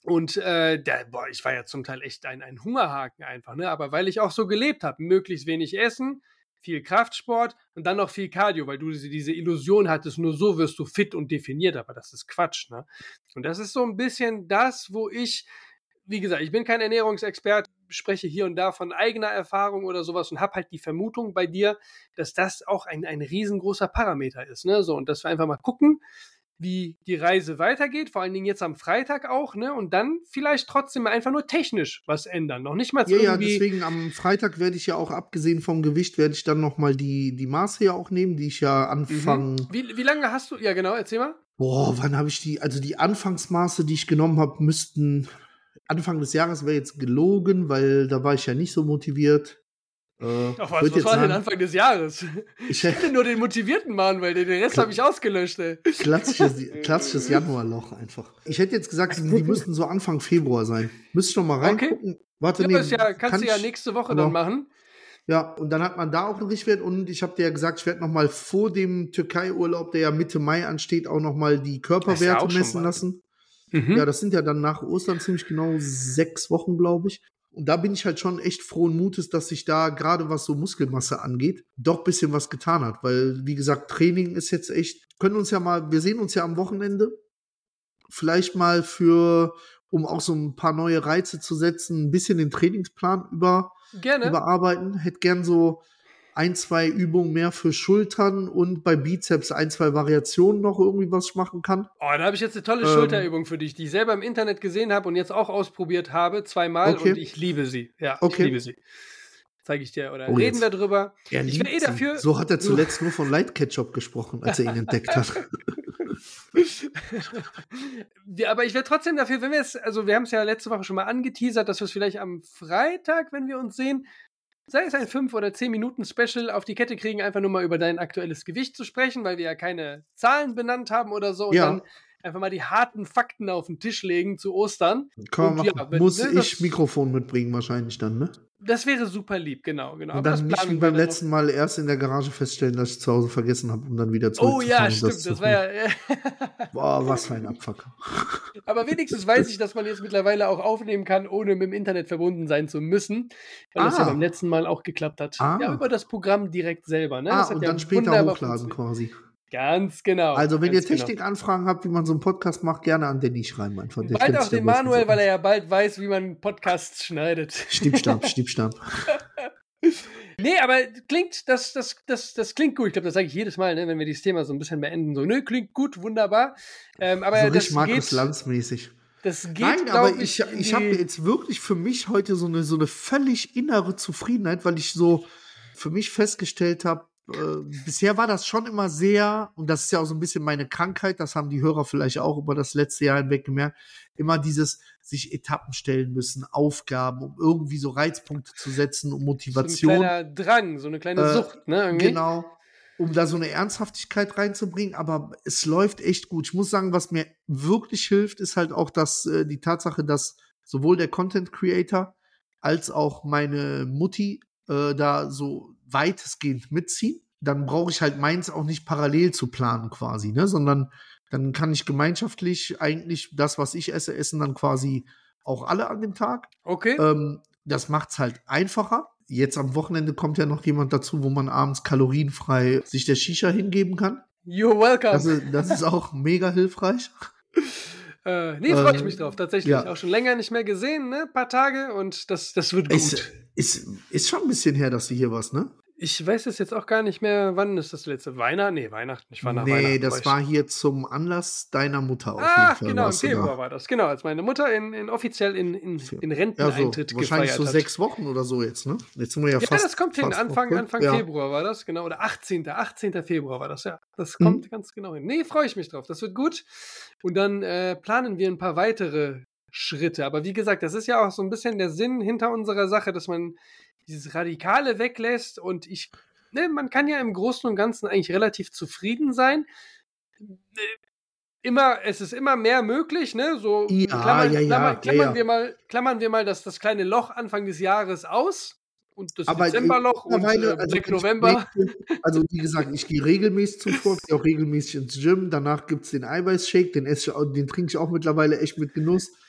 S2: Und äh, der, boah, ich war ja zum Teil echt ein, ein Hungerhaken einfach, ne? Aber weil ich auch so gelebt habe, möglichst wenig essen, viel Kraftsport und dann noch viel Cardio, weil du diese, diese Illusion hattest, nur so wirst du fit und definiert, aber das ist Quatsch, ne? Und das ist so ein bisschen das, wo ich, wie gesagt, ich bin kein Ernährungsexperte, spreche hier und da von eigener Erfahrung oder sowas und habe halt die Vermutung bei dir, dass das auch ein, ein riesengroßer Parameter ist, ne? So, und dass wir einfach mal gucken, wie die Reise weitergeht, vor allen Dingen jetzt am Freitag auch, ne? Und dann vielleicht trotzdem einfach nur technisch was ändern. Noch nicht mal
S3: Ja, ja,
S2: irgendwie.
S3: deswegen am Freitag werde ich ja auch, abgesehen vom Gewicht, werde ich dann nochmal die, die Maße ja auch nehmen, die ich ja anfangen.
S2: Mhm. Wie, wie lange hast du? Ja, genau, erzähl mal.
S3: Boah, wann habe ich die? Also die Anfangsmaße, die ich genommen habe, müssten Anfang des Jahres, wäre jetzt gelogen, weil da war ich ja nicht so motiviert. Äh,
S2: Ach was, was war denn Anfang des Jahres?
S3: Ich
S2: Ich hätte nur den motivierten Mann, weil den Rest habe ich ausgelöscht, ey.
S3: Klassisches, klassisches Januarloch einfach. Ich hätte jetzt gesagt, die müssten so Anfang Februar sein. Müsste ich noch mal reingucken.
S2: Okay.
S3: Warte,
S2: Ja,
S3: nee,
S2: aber ist ja, kannst
S3: kann
S2: du ja
S3: ich-
S2: nächste Woche
S3: aber-
S2: dann machen.
S3: Ja, und dann hat man da auch einen Richtwert und ich habe dir ja gesagt, ich werde noch mal vor dem Türkei-Urlaub, der ja Mitte Mai ansteht, auch noch mal die
S2: Das ist ja
S3: Körperwerte
S2: auch schon
S3: messen
S2: bald.
S3: lassen.
S2: Mhm.
S3: Ja, das sind ja dann nach Ostern ziemlich genau sechs Wochen, glaube ich. Und da bin ich halt schon echt frohen Mutes, dass sich da gerade was so Muskelmasse angeht, doch ein bisschen was getan hat. Weil, wie gesagt, Training ist jetzt echt, können uns ja mal, wir sehen uns ja am Wochenende, vielleicht mal für, um auch so ein paar neue Reize zu setzen, ein bisschen den Trainingsplan über,
S2: Gerne.
S3: überarbeiten. Hätte gern so ein, zwei Übungen mehr für Schultern und bei Bizeps ein, zwei Variationen noch irgendwie was ich machen kann.
S2: Oh, da habe ich jetzt eine tolle
S3: Ähm.
S2: Schulterübung für dich, die ich selber im Internet gesehen habe und jetzt auch ausprobiert habe, zweimal
S3: Okay.
S2: und ich liebe sie. Ja,
S3: Okay.
S2: ich liebe sie. Zeige ich dir oder
S3: Oh,
S2: reden
S3: jetzt.
S2: wir drüber.
S3: Er
S2: Ich wäre eh
S3: liebt sie.
S2: dafür.
S3: So hat er zuletzt nur von Light Ketchup gesprochen, als er ihn entdeckt hat.
S2: Ja, aber ich wäre trotzdem dafür, wenn wir es, also wir haben es ja letzte Woche schon mal angeteasert, dass wir es vielleicht am Freitag, wenn wir uns sehen, sei es ein fünf oder zehn Minuten Special auf die Kette kriegen, einfach nur mal über dein aktuelles Gewicht zu sprechen, weil wir ja keine Zahlen benannt haben oder so und
S3: Ja.
S2: dann einfach mal die harten Fakten auf den Tisch legen zu Ostern.
S3: Kann man
S2: Und
S3: machen.
S2: ja, wenn-
S3: Muss
S2: ne,
S3: ich
S2: das-
S3: Mikrofon mitbringen wahrscheinlich dann, ne?
S2: Das wäre super lieb, genau, genau.
S3: Und
S2: Aber das
S3: dann nicht
S2: planen
S3: wie
S2: wir
S3: beim
S2: dann noch.
S3: letzten Mal erst in der Garage feststellen, dass ich zu Hause vergessen habe, um dann wieder
S2: Oh
S3: zurückzufahren.
S2: ja,
S3: und
S2: stimmt,
S3: zu
S2: das war ja.
S3: Boah, was für ein Abfuck.
S2: Aber wenigstens weiß ich, dass man jetzt mittlerweile auch aufnehmen kann, ohne mit dem Internet verbunden sein zu müssen. Weil das ja
S3: Ah.
S2: beim letzten Mal auch geklappt hat.
S3: Ah.
S2: Ja, über das Programm direkt selber. Ne?
S3: Ah,
S2: Das hat
S3: und
S2: ja
S3: dann später
S2: wunderbar
S3: hochladen
S2: funktioniert.
S3: quasi.
S2: Ganz genau.
S3: Also, wenn
S2: ganz
S3: ihr Technikanfragen habt, wie man so einen Podcast macht, gerne an Danny schreiben einfach. Der
S2: Genau. Bald
S3: kennt
S2: auch
S3: sich da
S2: den
S3: bestens
S2: Manuel,
S3: aus.
S2: weil er ja bald weiß, wie man Podcasts schneidet.
S3: Stiebstab, Stiebstab.
S2: Nee, aber klingt, das, das, das, das klingt gut. Ich glaube, das sage ich jedes Mal, ne, wenn wir dieses Thema so ein bisschen beenden. So, nö, klingt gut, wunderbar. Ähm, aber
S3: So
S2: das
S3: richtig Markus
S2: geht,
S3: Lanz-mäßig.
S2: das geht,
S3: Nein, aber
S2: glaub
S3: ich,
S2: in
S3: ich
S2: die-
S3: habe jetzt wirklich für mich heute so eine, so eine völlig innere Zufriedenheit, weil ich so für mich festgestellt habe, äh, bisher war das schon immer sehr, und das ist ja auch so ein bisschen meine Krankheit, das haben die Hörer vielleicht auch über das letzte Jahr hinweg gemerkt, immer dieses sich Etappen stellen müssen, Aufgaben, um irgendwie so Reizpunkte zu setzen, um
S2: so ein
S3: Motivation.
S2: kleiner Drang, so eine kleine
S3: Äh,
S2: Sucht, ne? Irgendwie.
S3: Genau, um da so eine Ernsthaftigkeit reinzubringen, aber es läuft echt gut. Ich muss sagen, was mir wirklich hilft, ist halt auch das, äh, die Tatsache, dass sowohl der Content Creator als auch meine Mutti äh, da so weitestgehend mitziehen. Dann brauche ich halt meins auch nicht parallel zu planen quasi, ne, sondern dann kann ich gemeinschaftlich eigentlich das, was ich esse, essen dann quasi auch alle an dem Tag.
S2: Okay.
S3: Ähm, das macht's halt einfacher. Jetzt am Wochenende kommt ja noch jemand dazu, wo man abends kalorienfrei sich der Shisha hingeben kann.
S2: You're welcome.
S3: Das ist, das ist auch mega hilfreich.
S2: Äh, nee, freue ich
S3: Äh,
S2: mich drauf, tatsächlich.
S3: ja.
S2: Auch schon länger nicht mehr gesehen, ne? Ein paar Tage und das, das wird gut.
S3: Ist, ist, ist schon ein bisschen her, dass du hier warst, ne?
S2: Ich weiß es jetzt auch gar nicht mehr, wann ist das letzte? Weihnachten? Nee, Weihnachten. Ich war nach
S3: Nee,
S2: Weihnachten.
S3: das
S2: ich-
S3: war hier zum Anlass deiner Mutter auf
S2: Ach,
S3: jeden Fall.
S2: genau, im
S3: warst du
S2: Februar
S3: da.
S2: war das. Genau, als meine Mutter in, in offiziell in, in, in
S3: Ja, so,
S2: Renteneintritt
S3: wahrscheinlich
S2: gefeiert
S3: so
S2: hat.
S3: sechs Wochen oder so jetzt, ne? Jetzt sind wir ja,
S2: Ja,
S3: fast.
S2: das kommt hin.
S3: fast
S2: Anfang,
S3: Woche.
S2: Anfang
S3: ja.
S2: Februar war das, genau. Oder achtzehnten achtzehnten Februar war das, ja. Das
S3: Mhm.
S2: kommt ganz genau hin. Nee, freue ich mich drauf. Das wird gut. Und dann äh, planen wir ein paar weitere Schritte. Aber wie gesagt, das ist ja auch so ein bisschen der Sinn hinter unserer Sache, dass man dieses Radikale weglässt. Und ich, ne, man kann ja im Großen und Ganzen eigentlich relativ zufrieden sein. Immer, es ist immer mehr möglich, ne? So
S3: Ja,
S2: klammern,
S3: ja, ja,
S2: klammern,
S3: ja,
S2: klammern
S3: ja.
S2: wir mal, klammern wir mal das, das kleine Loch Anfang des Jahres aus und das
S3: Aber
S2: Dezemberloch und
S3: mittlerweile,
S2: äh,
S3: also
S2: Black
S3: wenn ich
S2: November.
S3: merke, also wie gesagt, ich gehe regelmäßig zum Sport, gehe auch regelmäßig ins Gym. Danach gibt es den Eiweißshake, den, esse ich, auch- den trinke ich auch mittlerweile echt mit Genuss.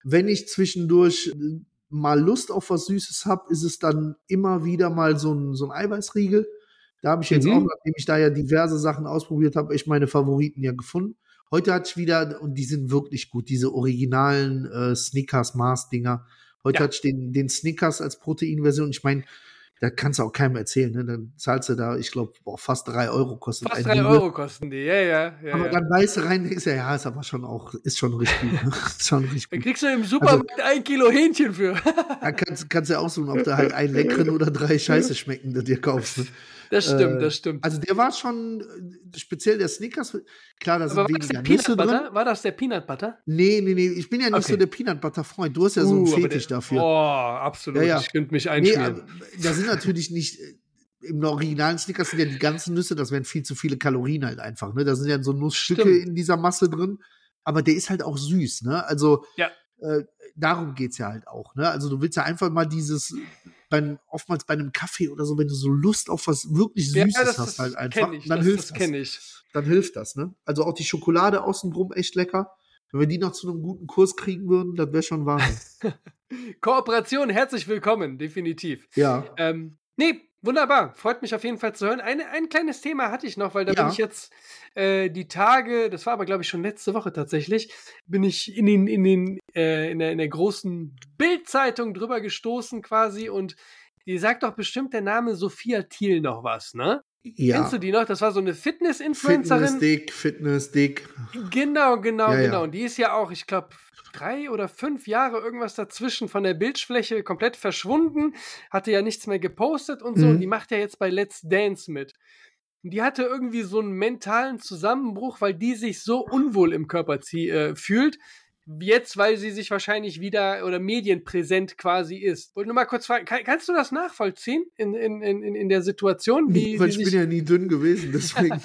S3: wenn ich zwischendurch mal Lust auf was Süßes habe, ist es dann immer wieder mal so ein, so ein Eiweißriegel. Da habe ich jetzt
S2: Mhm.
S3: auch, nachdem ich da ja diverse Sachen ausprobiert habe, echt meine Favoriten ja gefunden. Heute hatte ich wieder, und die sind wirklich gut, diese originalen äh, Snickers-Mars-Dinger. Heute
S2: Ja.
S3: hatte ich den, den Snickers als Proteinversion. Ich meine, da kannst du auch keinem erzählen, ne? Dann zahlst du da, ich glaube, fast drei Euro kostet
S2: Fast
S3: ein
S2: drei
S3: Riegel.
S2: Euro kosten die, ja, ja. ja,
S3: Aber
S2: ja.
S3: dann beißt du rein und denkst ja, ja, ist aber schon auch, ist schon richtig gut. Ne? Ist schon richtig
S2: Dann
S3: gut.
S2: kriegst du im Supermarkt ein Kilo Hähnchen für.
S3: Da kannst, kannst du ja aussuchen, ob du halt einen leckeren oder drei scheiße schmeckende dir kaufst. Ne?
S2: Das stimmt,
S3: Äh,
S2: das stimmt.
S3: Also der war schon, äh, speziell der Snickers, klar, da sind
S2: Aber war das der
S3: weniger Nüsse
S2: Peanut
S3: drin.
S2: Butter? War das der Peanut Butter?
S3: Nee, nee, nee, ich bin ja nicht
S2: Okay.
S3: so der Peanut Butter Freund. Du hast ja so einen
S2: Uh, aber
S3: Fetisch
S2: der-
S3: dafür.
S2: Oh, absolut.
S3: Ja, ja.
S2: Ich könnte mich
S3: Nee,
S2: einschmieren.
S3: aber da sind natürlich nicht, äh, im originalen Snickers sind ja die ganzen Nüsse, das wären viel zu viele Kalorien halt einfach, ne? Da sind ja so Nussstücke
S2: Stimmt.
S3: in dieser Masse drin, aber der ist halt auch süß, ne? Also,
S2: Ja.
S3: äh, darum geht's ja halt auch, ne? Also, du willst ja einfach mal dieses, beim, oftmals bei einem Kaffee oder so, wenn du so Lust auf was wirklich
S2: Ja,
S3: Süßes
S2: das,
S3: hast
S2: das
S3: halt einfach,
S2: kenne ich.
S3: dann
S2: Das,
S3: hilft
S2: das
S3: das.
S2: kenne ich.
S3: Dann hilft das, ne? Also auch die Schokolade außenrum echt lecker. Wenn wir die noch zu einem guten Kurs kriegen würden, das wäre schon Wahnsinn.
S2: Kooperation, herzlich willkommen, definitiv.
S3: Ja.
S2: Ähm, nee, wunderbar. Freut mich auf jeden Fall zu hören. Eine, ein kleines Thema hatte ich noch, weil da
S3: Ja.
S2: bin ich jetzt äh, die Tage, das war aber glaube ich schon letzte Woche tatsächlich, bin ich in den, in den, äh, in der, in der großen Bild-Zeitung drüber gestoßen quasi und die sagt doch bestimmt der Name Sophia Thiel noch was, ne?
S3: Ja.
S2: Kennst du die noch? Das war so eine Fitness-Influencerin.
S3: Fitness-Dick, Fitness-Dick.
S2: Genau, genau,
S3: Ja, ja.
S2: genau. Und die ist ja auch, ich glaube, drei oder fünf Jahre irgendwas dazwischen von der Bildfläche komplett verschwunden, hatte ja nichts mehr gepostet und so.
S3: Mhm.
S2: Und die macht ja jetzt bei Let's Dance mit. Und die hatte irgendwie so einen mentalen Zusammenbruch, weil die sich so unwohl im Körper zie- äh, fühlt. Jetzt, weil sie sich wahrscheinlich wieder oder medienpräsent quasi ist. Wollte nur mal kurz fragen, kann, kannst du das nachvollziehen in, in, in, in der Situation? Wie,
S3: Nee, weil
S2: wie
S3: ich
S2: sich,
S3: bin ja nie dünn gewesen, deswegen.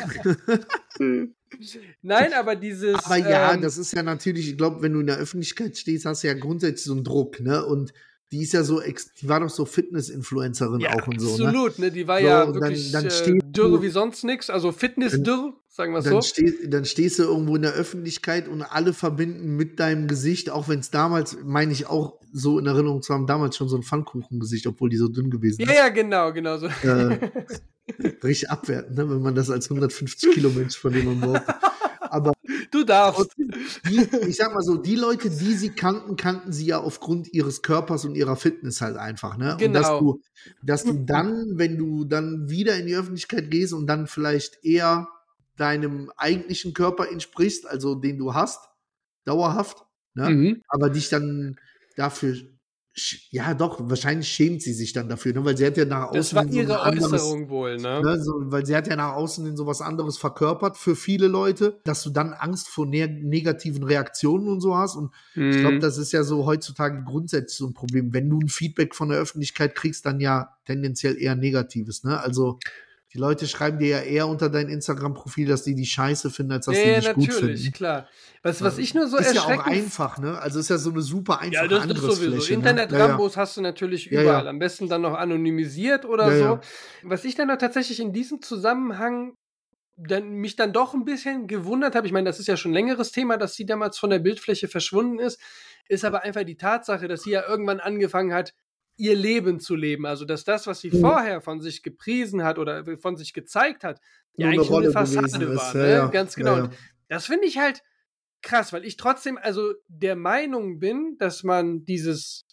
S2: Nein, aber dieses.
S3: Aber ja,
S2: ähm,
S3: das ist ja natürlich, ich glaube, wenn du in der Öffentlichkeit stehst, hast du ja grundsätzlich so einen Druck, ne? Und die ist ja so, ex- die war doch so Fitness-Influencerin
S2: ja,
S3: auch und so, ne?
S2: absolut, ne? Die war
S3: So,
S2: ja
S3: und dann-
S2: wirklich
S3: dann
S2: äh,
S3: stehst
S2: dürre
S3: du-
S2: wie sonst nix, also Fitnessdürr, sagen wir es
S3: Dann,
S2: so.
S3: steh, dann stehst du irgendwo in der Öffentlichkeit und alle verbinden mit deinem Gesicht, auch wenn es damals, meine ich auch so in Erinnerung zu haben, damals schon so ein Pfannkuchengesicht, obwohl die so dünn gewesen
S2: Ja,
S3: ist.
S2: ja, genau, genau so.
S3: Äh, richtig abwertend, ne? Wenn man das als hundertfünfzig Kilo Mensch von dem man behauptet. Aber
S2: Du darfst.
S3: die, ich sag mal so, die Leute, die sie kannten, kannten sie ja aufgrund ihres Körpers und ihrer Fitness halt einfach, ne? Und dass
S2: Genau.
S3: du, dass du dann, wenn du dann wieder in die Öffentlichkeit gehst und dann vielleicht eher deinem eigentlichen Körper entsprichst, also den du hast, dauerhaft, ne?
S2: Mhm.
S3: Aber dich dann dafür, sch- ja doch, wahrscheinlich schämt sie sich dann dafür, ne? Weil sie hat ja nach außen
S2: Das war
S3: so ein
S2: ihre
S3: anderes-
S2: Äußerung wohl, ne?
S3: Ne, so, weil sie hat ja nach außen in sowas anderes verkörpert für viele Leute, dass du dann Angst vor ne negativen Reaktionen und so hast. Und ich glaube,
S2: Mhm.
S3: das ist ja so heutzutage grundsätzlich so ein Problem. Wenn du ein Feedback von der Öffentlichkeit kriegst, dann ja tendenziell eher Negatives. Ne? Also die Leute schreiben dir ja eher unter dein Instagram-Profil, dass die die scheiße finden, als dass
S2: Ja,
S3: die
S2: ja,
S3: dich gut
S2: natürlich,
S3: finden.
S2: klar. Was, was ich nur so
S3: ist ja auch
S2: erschreckend
S3: einfach, ne? Also ist ja so eine super einfache
S2: Ja, das ist
S3: Angriffsfläche.
S2: sowieso.
S3: Ne? Ja, ja.
S2: Internet-Rambos hast du natürlich
S3: Ja,
S2: überall.
S3: ja.
S2: Am besten dann noch anonymisiert oder
S3: Ja,
S2: so.
S3: ja.
S2: Was ich dann noch tatsächlich in diesem Zusammenhang dann, mich dann doch ein bisschen gewundert habe, ich meine, das ist ja schon ein längeres Thema, dass sie damals von der Bildfläche verschwunden ist, ist aber einfach die Tatsache, dass sie ja irgendwann angefangen hat, ihr Leben zu leben. Also, dass das, was sie
S3: Mhm.
S2: vorher von sich gepriesen hat oder von sich gezeigt hat, ja
S3: Nur eine
S2: eigentlich nur eine
S3: Rolle
S2: Fassade
S3: gewesen
S2: war.
S3: ist.
S2: Ne?
S3: Ja, ja.
S2: Ganz genau.
S3: Ja, ja.
S2: Und das finde ich halt krass, weil ich trotzdem also der Meinung bin, dass man dieses,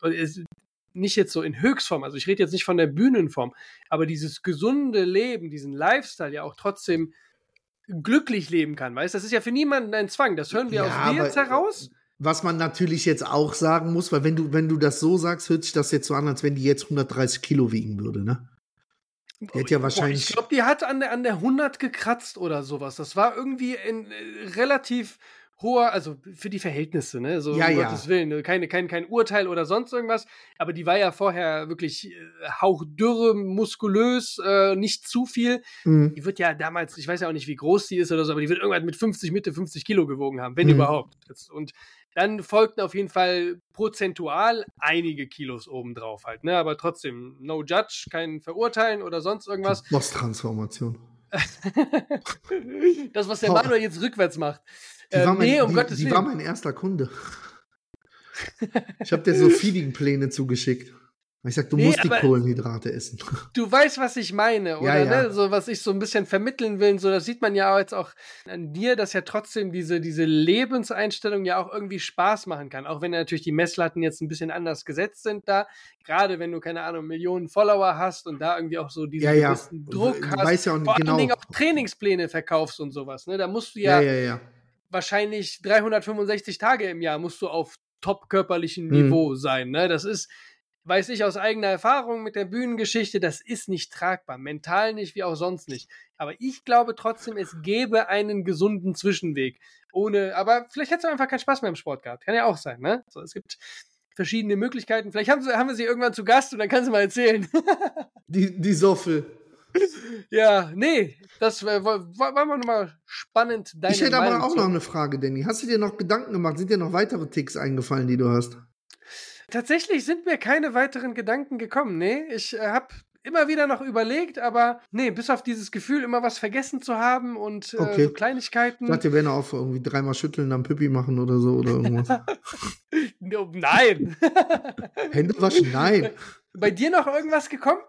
S2: nicht jetzt so in Höchstform, also ich rede jetzt nicht von der Bühnenform, aber dieses gesunde Leben, diesen Lifestyle ja auch trotzdem glücklich leben kann, weißt du? Das ist ja für niemanden ein Zwang, das hören wir
S3: Ja,
S2: aus dir
S3: aber-
S2: jetzt heraus.
S3: Was man natürlich jetzt auch sagen muss, weil wenn du, wenn du das so sagst, hört sich das jetzt so an, als wenn die jetzt hundertdreißig Kilo wiegen würde, ne? Die hätte ja
S2: Boah,
S3: wahrscheinlich.
S2: ich glaube, die hat an der, an der hundert gekratzt oder sowas. Das war irgendwie ein äh, relativ hoher, also für die Verhältnisse, ne? So
S3: Ja,
S2: um
S3: ja.
S2: Gottes Willen, ne? Keine, kein, kein Urteil oder sonst irgendwas. Aber die war ja vorher wirklich äh, hauchdürre, muskulös, äh, nicht zu viel.
S3: Mhm.
S2: Die wird ja damals, ich weiß ja auch nicht, wie groß die ist oder so, aber die wird irgendwann mit fünfzig, Mitte fünfzig Kilo gewogen haben, wenn
S3: Mhm.
S2: überhaupt. Jetzt, und dann folgten auf jeden Fall prozentual einige Kilos obendrauf halt, ne? Aber trotzdem, no judge, kein Verurteilen oder sonst irgendwas.
S3: Boss-Transformation.
S2: Das, was der
S3: Oh.
S2: Manuel jetzt rückwärts macht.
S3: Die,
S2: Äh,
S3: war mein,
S2: nee, um
S3: die,
S2: Gottes
S3: die
S2: Willen.
S3: war mein erster Kunde. Ich habe dir so Feeding-Pläne zugeschickt. Ich sag, du nee, musst die Kohlenhydrate essen.
S2: Du weißt, was ich meine, oder? Ja, ja. Ne? So, was ich so ein bisschen vermitteln will. So, das sieht man ja auch jetzt auch an dir, dass ja trotzdem diese, diese Lebenseinstellung ja auch irgendwie Spaß machen kann. Auch wenn natürlich die Messlatten jetzt ein bisschen anders gesetzt sind da. Gerade wenn du, keine Ahnung, Millionen Follower hast und da irgendwie auch so diesen
S3: ja, ja.
S2: gewissen Druck
S3: du
S2: hast.
S3: Weißt ja auch,
S2: vor
S3: genau.
S2: allen Dingen auch Trainingspläne verkaufst und sowas. Ne? Da musst du ja,
S3: ja, ja, ja.
S2: wahrscheinlich dreihundertfünfundsechzig Tage im Jahr musst du auf top körperlichem Niveau hm. sein. Ne? Das ist weiß ich aus eigener Erfahrung mit der Bühnengeschichte, das ist nicht tragbar. Mental nicht, wie auch sonst nicht. Aber ich glaube trotzdem, es gäbe einen gesunden Zwischenweg. Ohne, aber vielleicht hättest du einfach keinen Spaß mehr im Sport gehabt. Kann ja auch sein, ne? So, es gibt verschiedene Möglichkeiten. Vielleicht haben, sie, haben wir sie irgendwann zu Gast und dann kannst du mal erzählen.
S3: die, die Soffel.
S2: Ja, nee, das war, war, war mal spannend. Deine
S3: ich hätte
S2: Meinung
S3: aber auch
S2: zu.
S3: noch eine Frage, Danny. Hast du dir noch Gedanken gemacht? Sind dir noch weitere Ticks eingefallen, die du hast?
S2: Tatsächlich sind mir keine weiteren Gedanken gekommen, nee. Ich äh, habe immer wieder noch überlegt, aber nee, bis auf dieses Gefühl, immer was vergessen zu haben und äh,
S3: okay.
S2: so Kleinigkeiten.
S3: Ich dachte, ihr wären auch irgendwie dreimal schütteln, dann Pipi machen oder so oder irgendwas.
S2: Nein.
S3: Hände waschen? Nein.
S2: Bei dir noch irgendwas gekommen?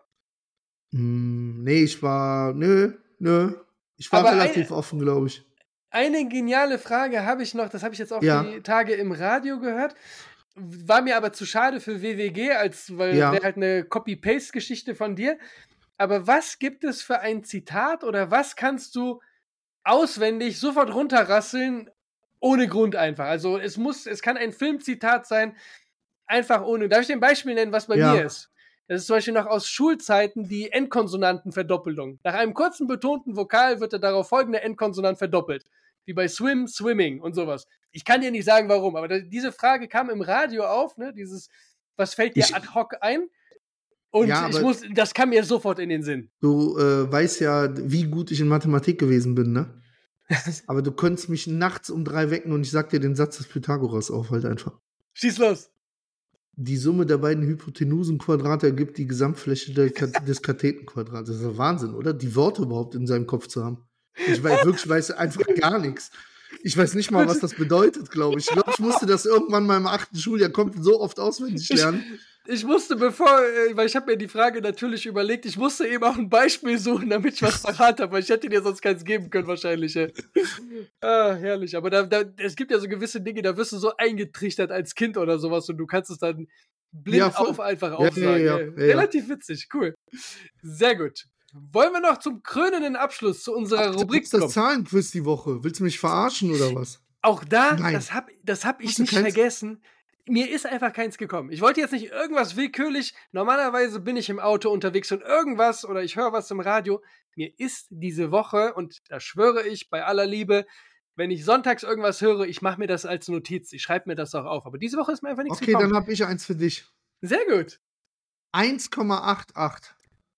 S3: Mm, nee, ich war, nö, nö. Ich war aber relativ eine, offen, glaube ich.
S2: Eine geniale Frage habe ich noch, das habe ich jetzt auch
S3: ja.
S2: die Tage im Radio gehört. War mir aber zu schade für W W G, als weil
S3: ja.
S2: wäre halt eine Copy-Paste-Geschichte von dir. Aber was gibt es für ein Zitat oder was kannst du auswendig sofort runterrasseln, ohne Grund einfach? Also es muss, es kann ein Filmzitat sein, einfach ohne. Darf ich dir ein Beispiel nennen, was bei
S3: ja.
S2: mir ist? Das ist zum Beispiel noch aus Schulzeiten die Endkonsonantenverdoppelung. Nach einem kurzen betonten Vokal wird der darauf folgende Endkonsonant verdoppelt. Wie bei Swim, Swimming und sowas. Ich kann dir nicht sagen, warum, aber da, diese Frage kam im Radio auf, ne? Dieses, was fällt dir
S3: ich,
S2: ad hoc ein? Und
S3: ja,
S2: ich muss, das kam mir sofort in den Sinn.
S3: Du äh, weißt ja, wie gut ich in Mathematik gewesen bin, ne? Aber du könntest mich nachts um drei wecken und ich sag dir den Satz des Pythagoras auf, halt einfach.
S2: Schieß los.
S3: Die Summe der beiden Hypotenusenquadrate ergibt die Gesamtfläche der Kat- des Kathetenquadrats. Das ist ja Wahnsinn, oder? Die Worte überhaupt in seinem Kopf zu haben. Ich weiß wirklich, weiß einfach gar nichts. Ich weiß nicht mal, was das bedeutet, glaube ich. Ich glaube, ich musste das irgendwann mal im achten Schuljahr kommt so oft auswendig lernen.
S2: Ich, ich musste, bevor, weil ich habe mir die Frage natürlich überlegt, ich musste eben auch ein Beispiel suchen, damit ich was parat habe, weil ich hätte dir sonst keins geben können wahrscheinlich. Ah, herrlich. Aber da, da, es gibt ja so gewisse Dinge, da wirst du so eingetrichtert als Kind oder sowas und du kannst es dann blind ja, auf einfach aufsagen. Ja, ja, ja, Relativ ja. witzig, cool. Sehr gut. Wollen wir noch zum krönenden Abschluss zu unserer Ach, Rubrik
S3: kommen? Das Zahlenquiz die Woche. Willst du mich verarschen oder was?
S2: Auch da, Nein. das habe das hab ich nicht keins? vergessen. Mir ist einfach keins gekommen. Ich wollte jetzt nicht irgendwas willkürlich. Normalerweise bin ich im Auto unterwegs und irgendwas oder ich höre was im Radio. Mir ist diese Woche, und da schwöre ich bei aller Liebe, wenn ich sonntags irgendwas höre, ich mache mir das als Notiz. Ich schreibe mir das auch auf. Aber diese Woche ist mir einfach nichts
S3: okay,
S2: gekommen.
S3: Okay, dann habe ich eins für dich.
S2: Sehr gut.
S3: eins Komma achtundachtzig.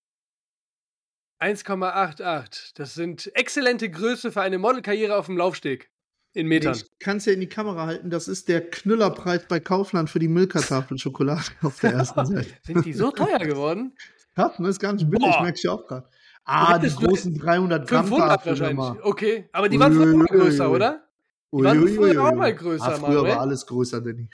S2: eins Komma achtundachtzig. Das sind exzellente Größe für eine Modelkarriere auf dem Laufsteg. In Metern.
S3: Ich kann es ja in die Kamera halten. Das ist der Knüllerpreis bei Kaufland für die Milka-Tafel-Schokolade auf der ersten Seite.
S2: Sind die so teuer geworden?
S3: Krass, ne? Ist gar nicht billig, merke ich auch gerade. Ah, die großen dreihundert Gramm
S2: fünfhundert wahrscheinlich. Okay, aber die waren früher mal größer, oder? Die
S3: ui,
S2: waren
S3: ui,
S2: früher
S3: ui,
S2: auch
S3: ui.
S2: mal größer.
S3: Ah, früher
S2: mal,
S3: war alles größer, Danny.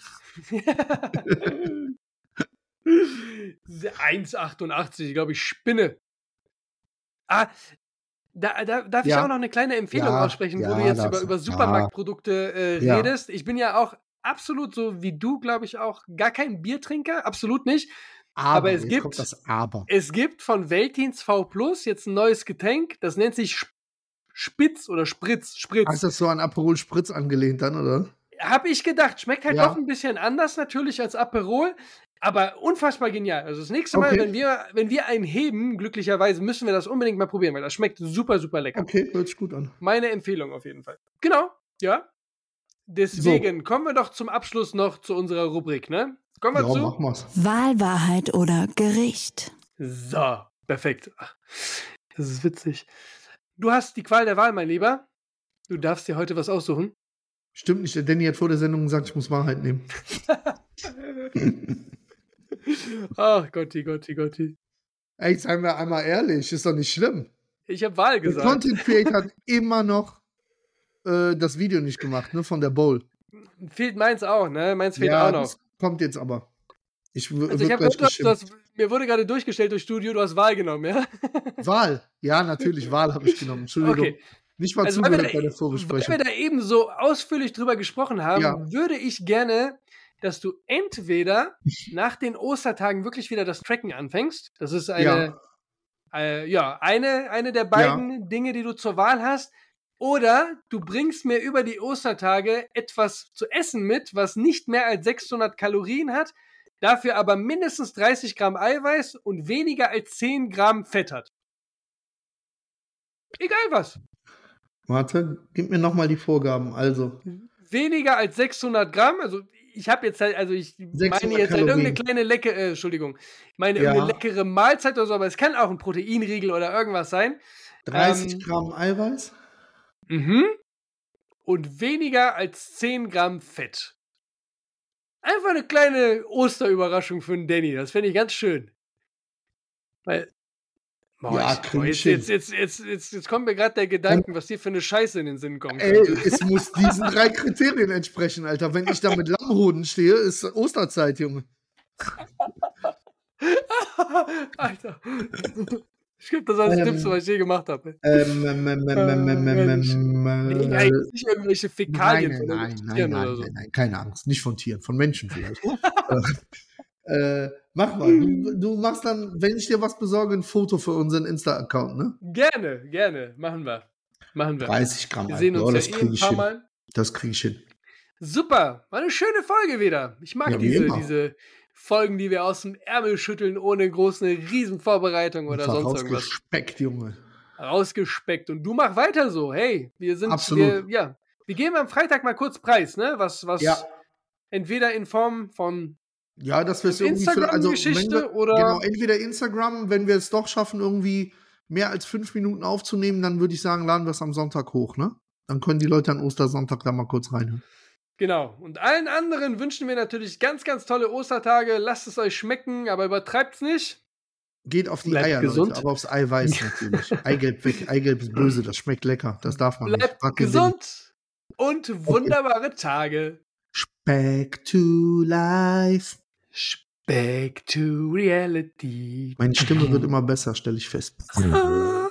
S2: eins Komma achtundachtzig, ich glaube, ich spinne. Ah, da, da darf
S3: ja.
S2: ich auch noch eine kleine Empfehlung
S3: ja,
S2: aussprechen,
S3: ja,
S2: wo du jetzt über,
S3: das,
S2: über Supermarktprodukte äh,
S3: ja.
S2: redest. Ich bin ja auch absolut so wie du, glaube ich, auch gar kein Biertrinker, absolut nicht.
S3: Aber,
S2: aber es
S3: jetzt
S2: gibt
S3: kommt das Aber.
S2: Es gibt von Veltins V Plus jetzt ein neues Getränk, das nennt sich Spitz oder Spritz. Spritz.
S3: Ist das so an Aperol Spritz angelehnt dann, oder?
S2: Hab ich gedacht. Schmeckt halt
S3: ja.
S2: doch ein bisschen anders natürlich als Aperol, aber unfassbar genial. Also das nächste Mal,
S3: okay.
S2: wenn wir, wenn wir einen heben, glücklicherweise, müssen wir das unbedingt mal probieren, weil das schmeckt super, super lecker.
S3: Okay, hört sich gut an.
S2: Meine Empfehlung auf jeden Fall. Genau, ja. Deswegen so. kommen wir doch zum Abschluss noch zu unserer Rubrik, ne? Kommen wir
S3: ja,
S2: zu?
S3: Mach mal's.
S1: Wahl, Wahrheit oder Gericht.
S2: So, perfekt. Ach, das ist witzig. Du hast die Qual der Wahl, mein Lieber. Du darfst dir heute was aussuchen.
S3: Stimmt nicht, der Danny hat vor der Sendung gesagt, ich muss Wahrheit nehmen.
S2: Ach, Gotti, Gotti, Gotti.
S3: Ey, seien wir einmal ehrlich, ist doch nicht schlimm.
S2: Ich habe Wahl gesagt.
S3: Der Content Creator hat immer noch äh, das Video nicht gemacht, ne, von der Bowl.
S2: Fehlt meins auch, ne? Meins fehlt
S3: ja,
S2: auch noch.
S3: Das, kommt jetzt aber. Ich, w-
S2: Also ich
S3: wird
S2: habe
S3: gleich
S2: gehört, du hast,
S3: geschimpft.
S2: mir wurde gerade durchgestellt durch Studio, du hast Wahl genommen, ja?
S3: Wahl. Ja, natürlich, Wahl habe ich genommen. Entschuldigung.
S2: Okay.
S3: Nicht mal
S2: Also weil wir,
S3: zugehört
S2: da,
S3: bei der
S2: weil
S3: Vorbesprechung.
S2: wir da eben so ausführlich drüber gesprochen haben,
S3: Ja.
S2: würde ich gerne, dass du entweder nach den Ostertagen wirklich wieder das Tracken anfängst. Das ist eine,
S3: Ja.
S2: äh, ja, eine, eine der beiden Dinge, die du zur Wahl hast. Oder du bringst mir über die Ostertage etwas zu essen mit, was nicht mehr als sechshundert Kalorien hat, dafür aber mindestens dreißig Gramm Eiweiß und weniger als zehn Gramm Fett hat. Egal was.
S3: Warte, gib mir nochmal die Vorgaben. Also,
S2: Weniger als sechshundert Gramm, also ich habe jetzt halt, also ich meine
S3: sechshundert
S2: jetzt halt
S3: Kalorien.
S2: irgendeine kleine leckere, äh, Entschuldigung, ich meine
S3: Ja.
S2: irgendeine leckere Mahlzeit oder so, aber es kann auch ein Proteinriegel oder irgendwas sein.
S3: dreißig
S2: Ähm,
S3: Gramm Eiweiß.
S2: Mhm. Und weniger als zehn Gramm Fett. Einfach eine kleine Osterüberraschung für den Danny. Das fände ich ganz schön. Weil, boah,
S3: Ja,
S2: ich,
S3: krieg
S2: boah,
S3: ich
S2: jetzt,
S3: hin.
S2: jetzt, jetzt, jetzt, jetzt, jetzt kommt mir gerade der Gedanken, was dir für eine Scheiße in den Sinn kommt.
S3: Ey, es muss diesen drei Kriterien entsprechen, Alter. Wenn ich da mit Lammhoden stehe, ist Osterzeit, Junge.
S2: Alter. Ich glaube, das ist das
S3: Ähm,
S2: Dümmste, was ich je gemacht habe.
S3: Ähm, ähm, ähm, ähm, ähm, ähm,
S2: ehrlich.
S3: ähm,
S2: Nee,
S3: äh,
S2: eigentlich nicht irgendwelche
S3: Nein,
S2: Fäkalien
S3: nein,
S2: von
S3: nein,
S2: irgendwelchen
S3: nein,
S2: Tieren
S3: nein,
S2: oder so.
S3: nein, nein, keine Angst. Nicht von Tieren, von Menschen vielleicht. äh, äh, mach mal. Du, du machst dann, wenn ich dir was besorge, ein Foto für unseren Insta-Account, ne?
S2: Gerne, gerne. Machen wir. Machen wir.
S3: dreißig Gramm
S2: Wir sehen
S3: Alkohol,
S2: uns
S3: das
S2: ja eh
S3: kriege
S2: ein
S3: ich
S2: paar
S3: hin.
S2: Mal.
S3: Das kriege ich hin.
S2: Super, war eine schöne Folge wieder. Ich mag
S3: Ja, wie
S2: diese,
S3: immer.
S2: diese Folgen, die wir aus dem Ärmel schütteln, ohne große Riesenvorbereitung oder
S3: Einfach
S2: sonst irgendwas.
S3: rausgespeckt, Junge.
S2: Rausgespeckt. Und du mach weiter so. Hey, wir sind,
S3: Absolut.
S2: wir, ja, wir geben am Freitag mal kurz Preis, ne? Was, was
S3: Ja.
S2: entweder in Form von
S3: Ja, dass wir es irgendwie für, also wenn
S2: Instagram-Geschichte
S3: wir,
S2: oder
S3: genau, entweder Instagram, wenn wir es doch schaffen, irgendwie mehr als fünf Minuten aufzunehmen, dann würde ich sagen, laden wir es am Sonntag hoch, ne? Dann können die Leute an Ostersonntag da mal kurz reinhören.
S2: Genau. Und allen anderen wünschen wir natürlich ganz, ganz tolle Ostertage. Lasst es euch schmecken, aber übertreibt's nicht.
S3: Geht auf die
S2: Bleibt
S3: Eier,
S2: gesund.
S3: Leute, aber aufs Eiweiß natürlich. Eigelb weg, Eigelb ist böse, das schmeckt lecker, das darf man
S2: Bleibt
S3: nicht. Wackel
S2: gesund und wunderbare Tage.
S3: Back to life.
S2: Back to reality.
S3: Meine Stimme wird immer besser, stelle ich fest.
S2: Ah.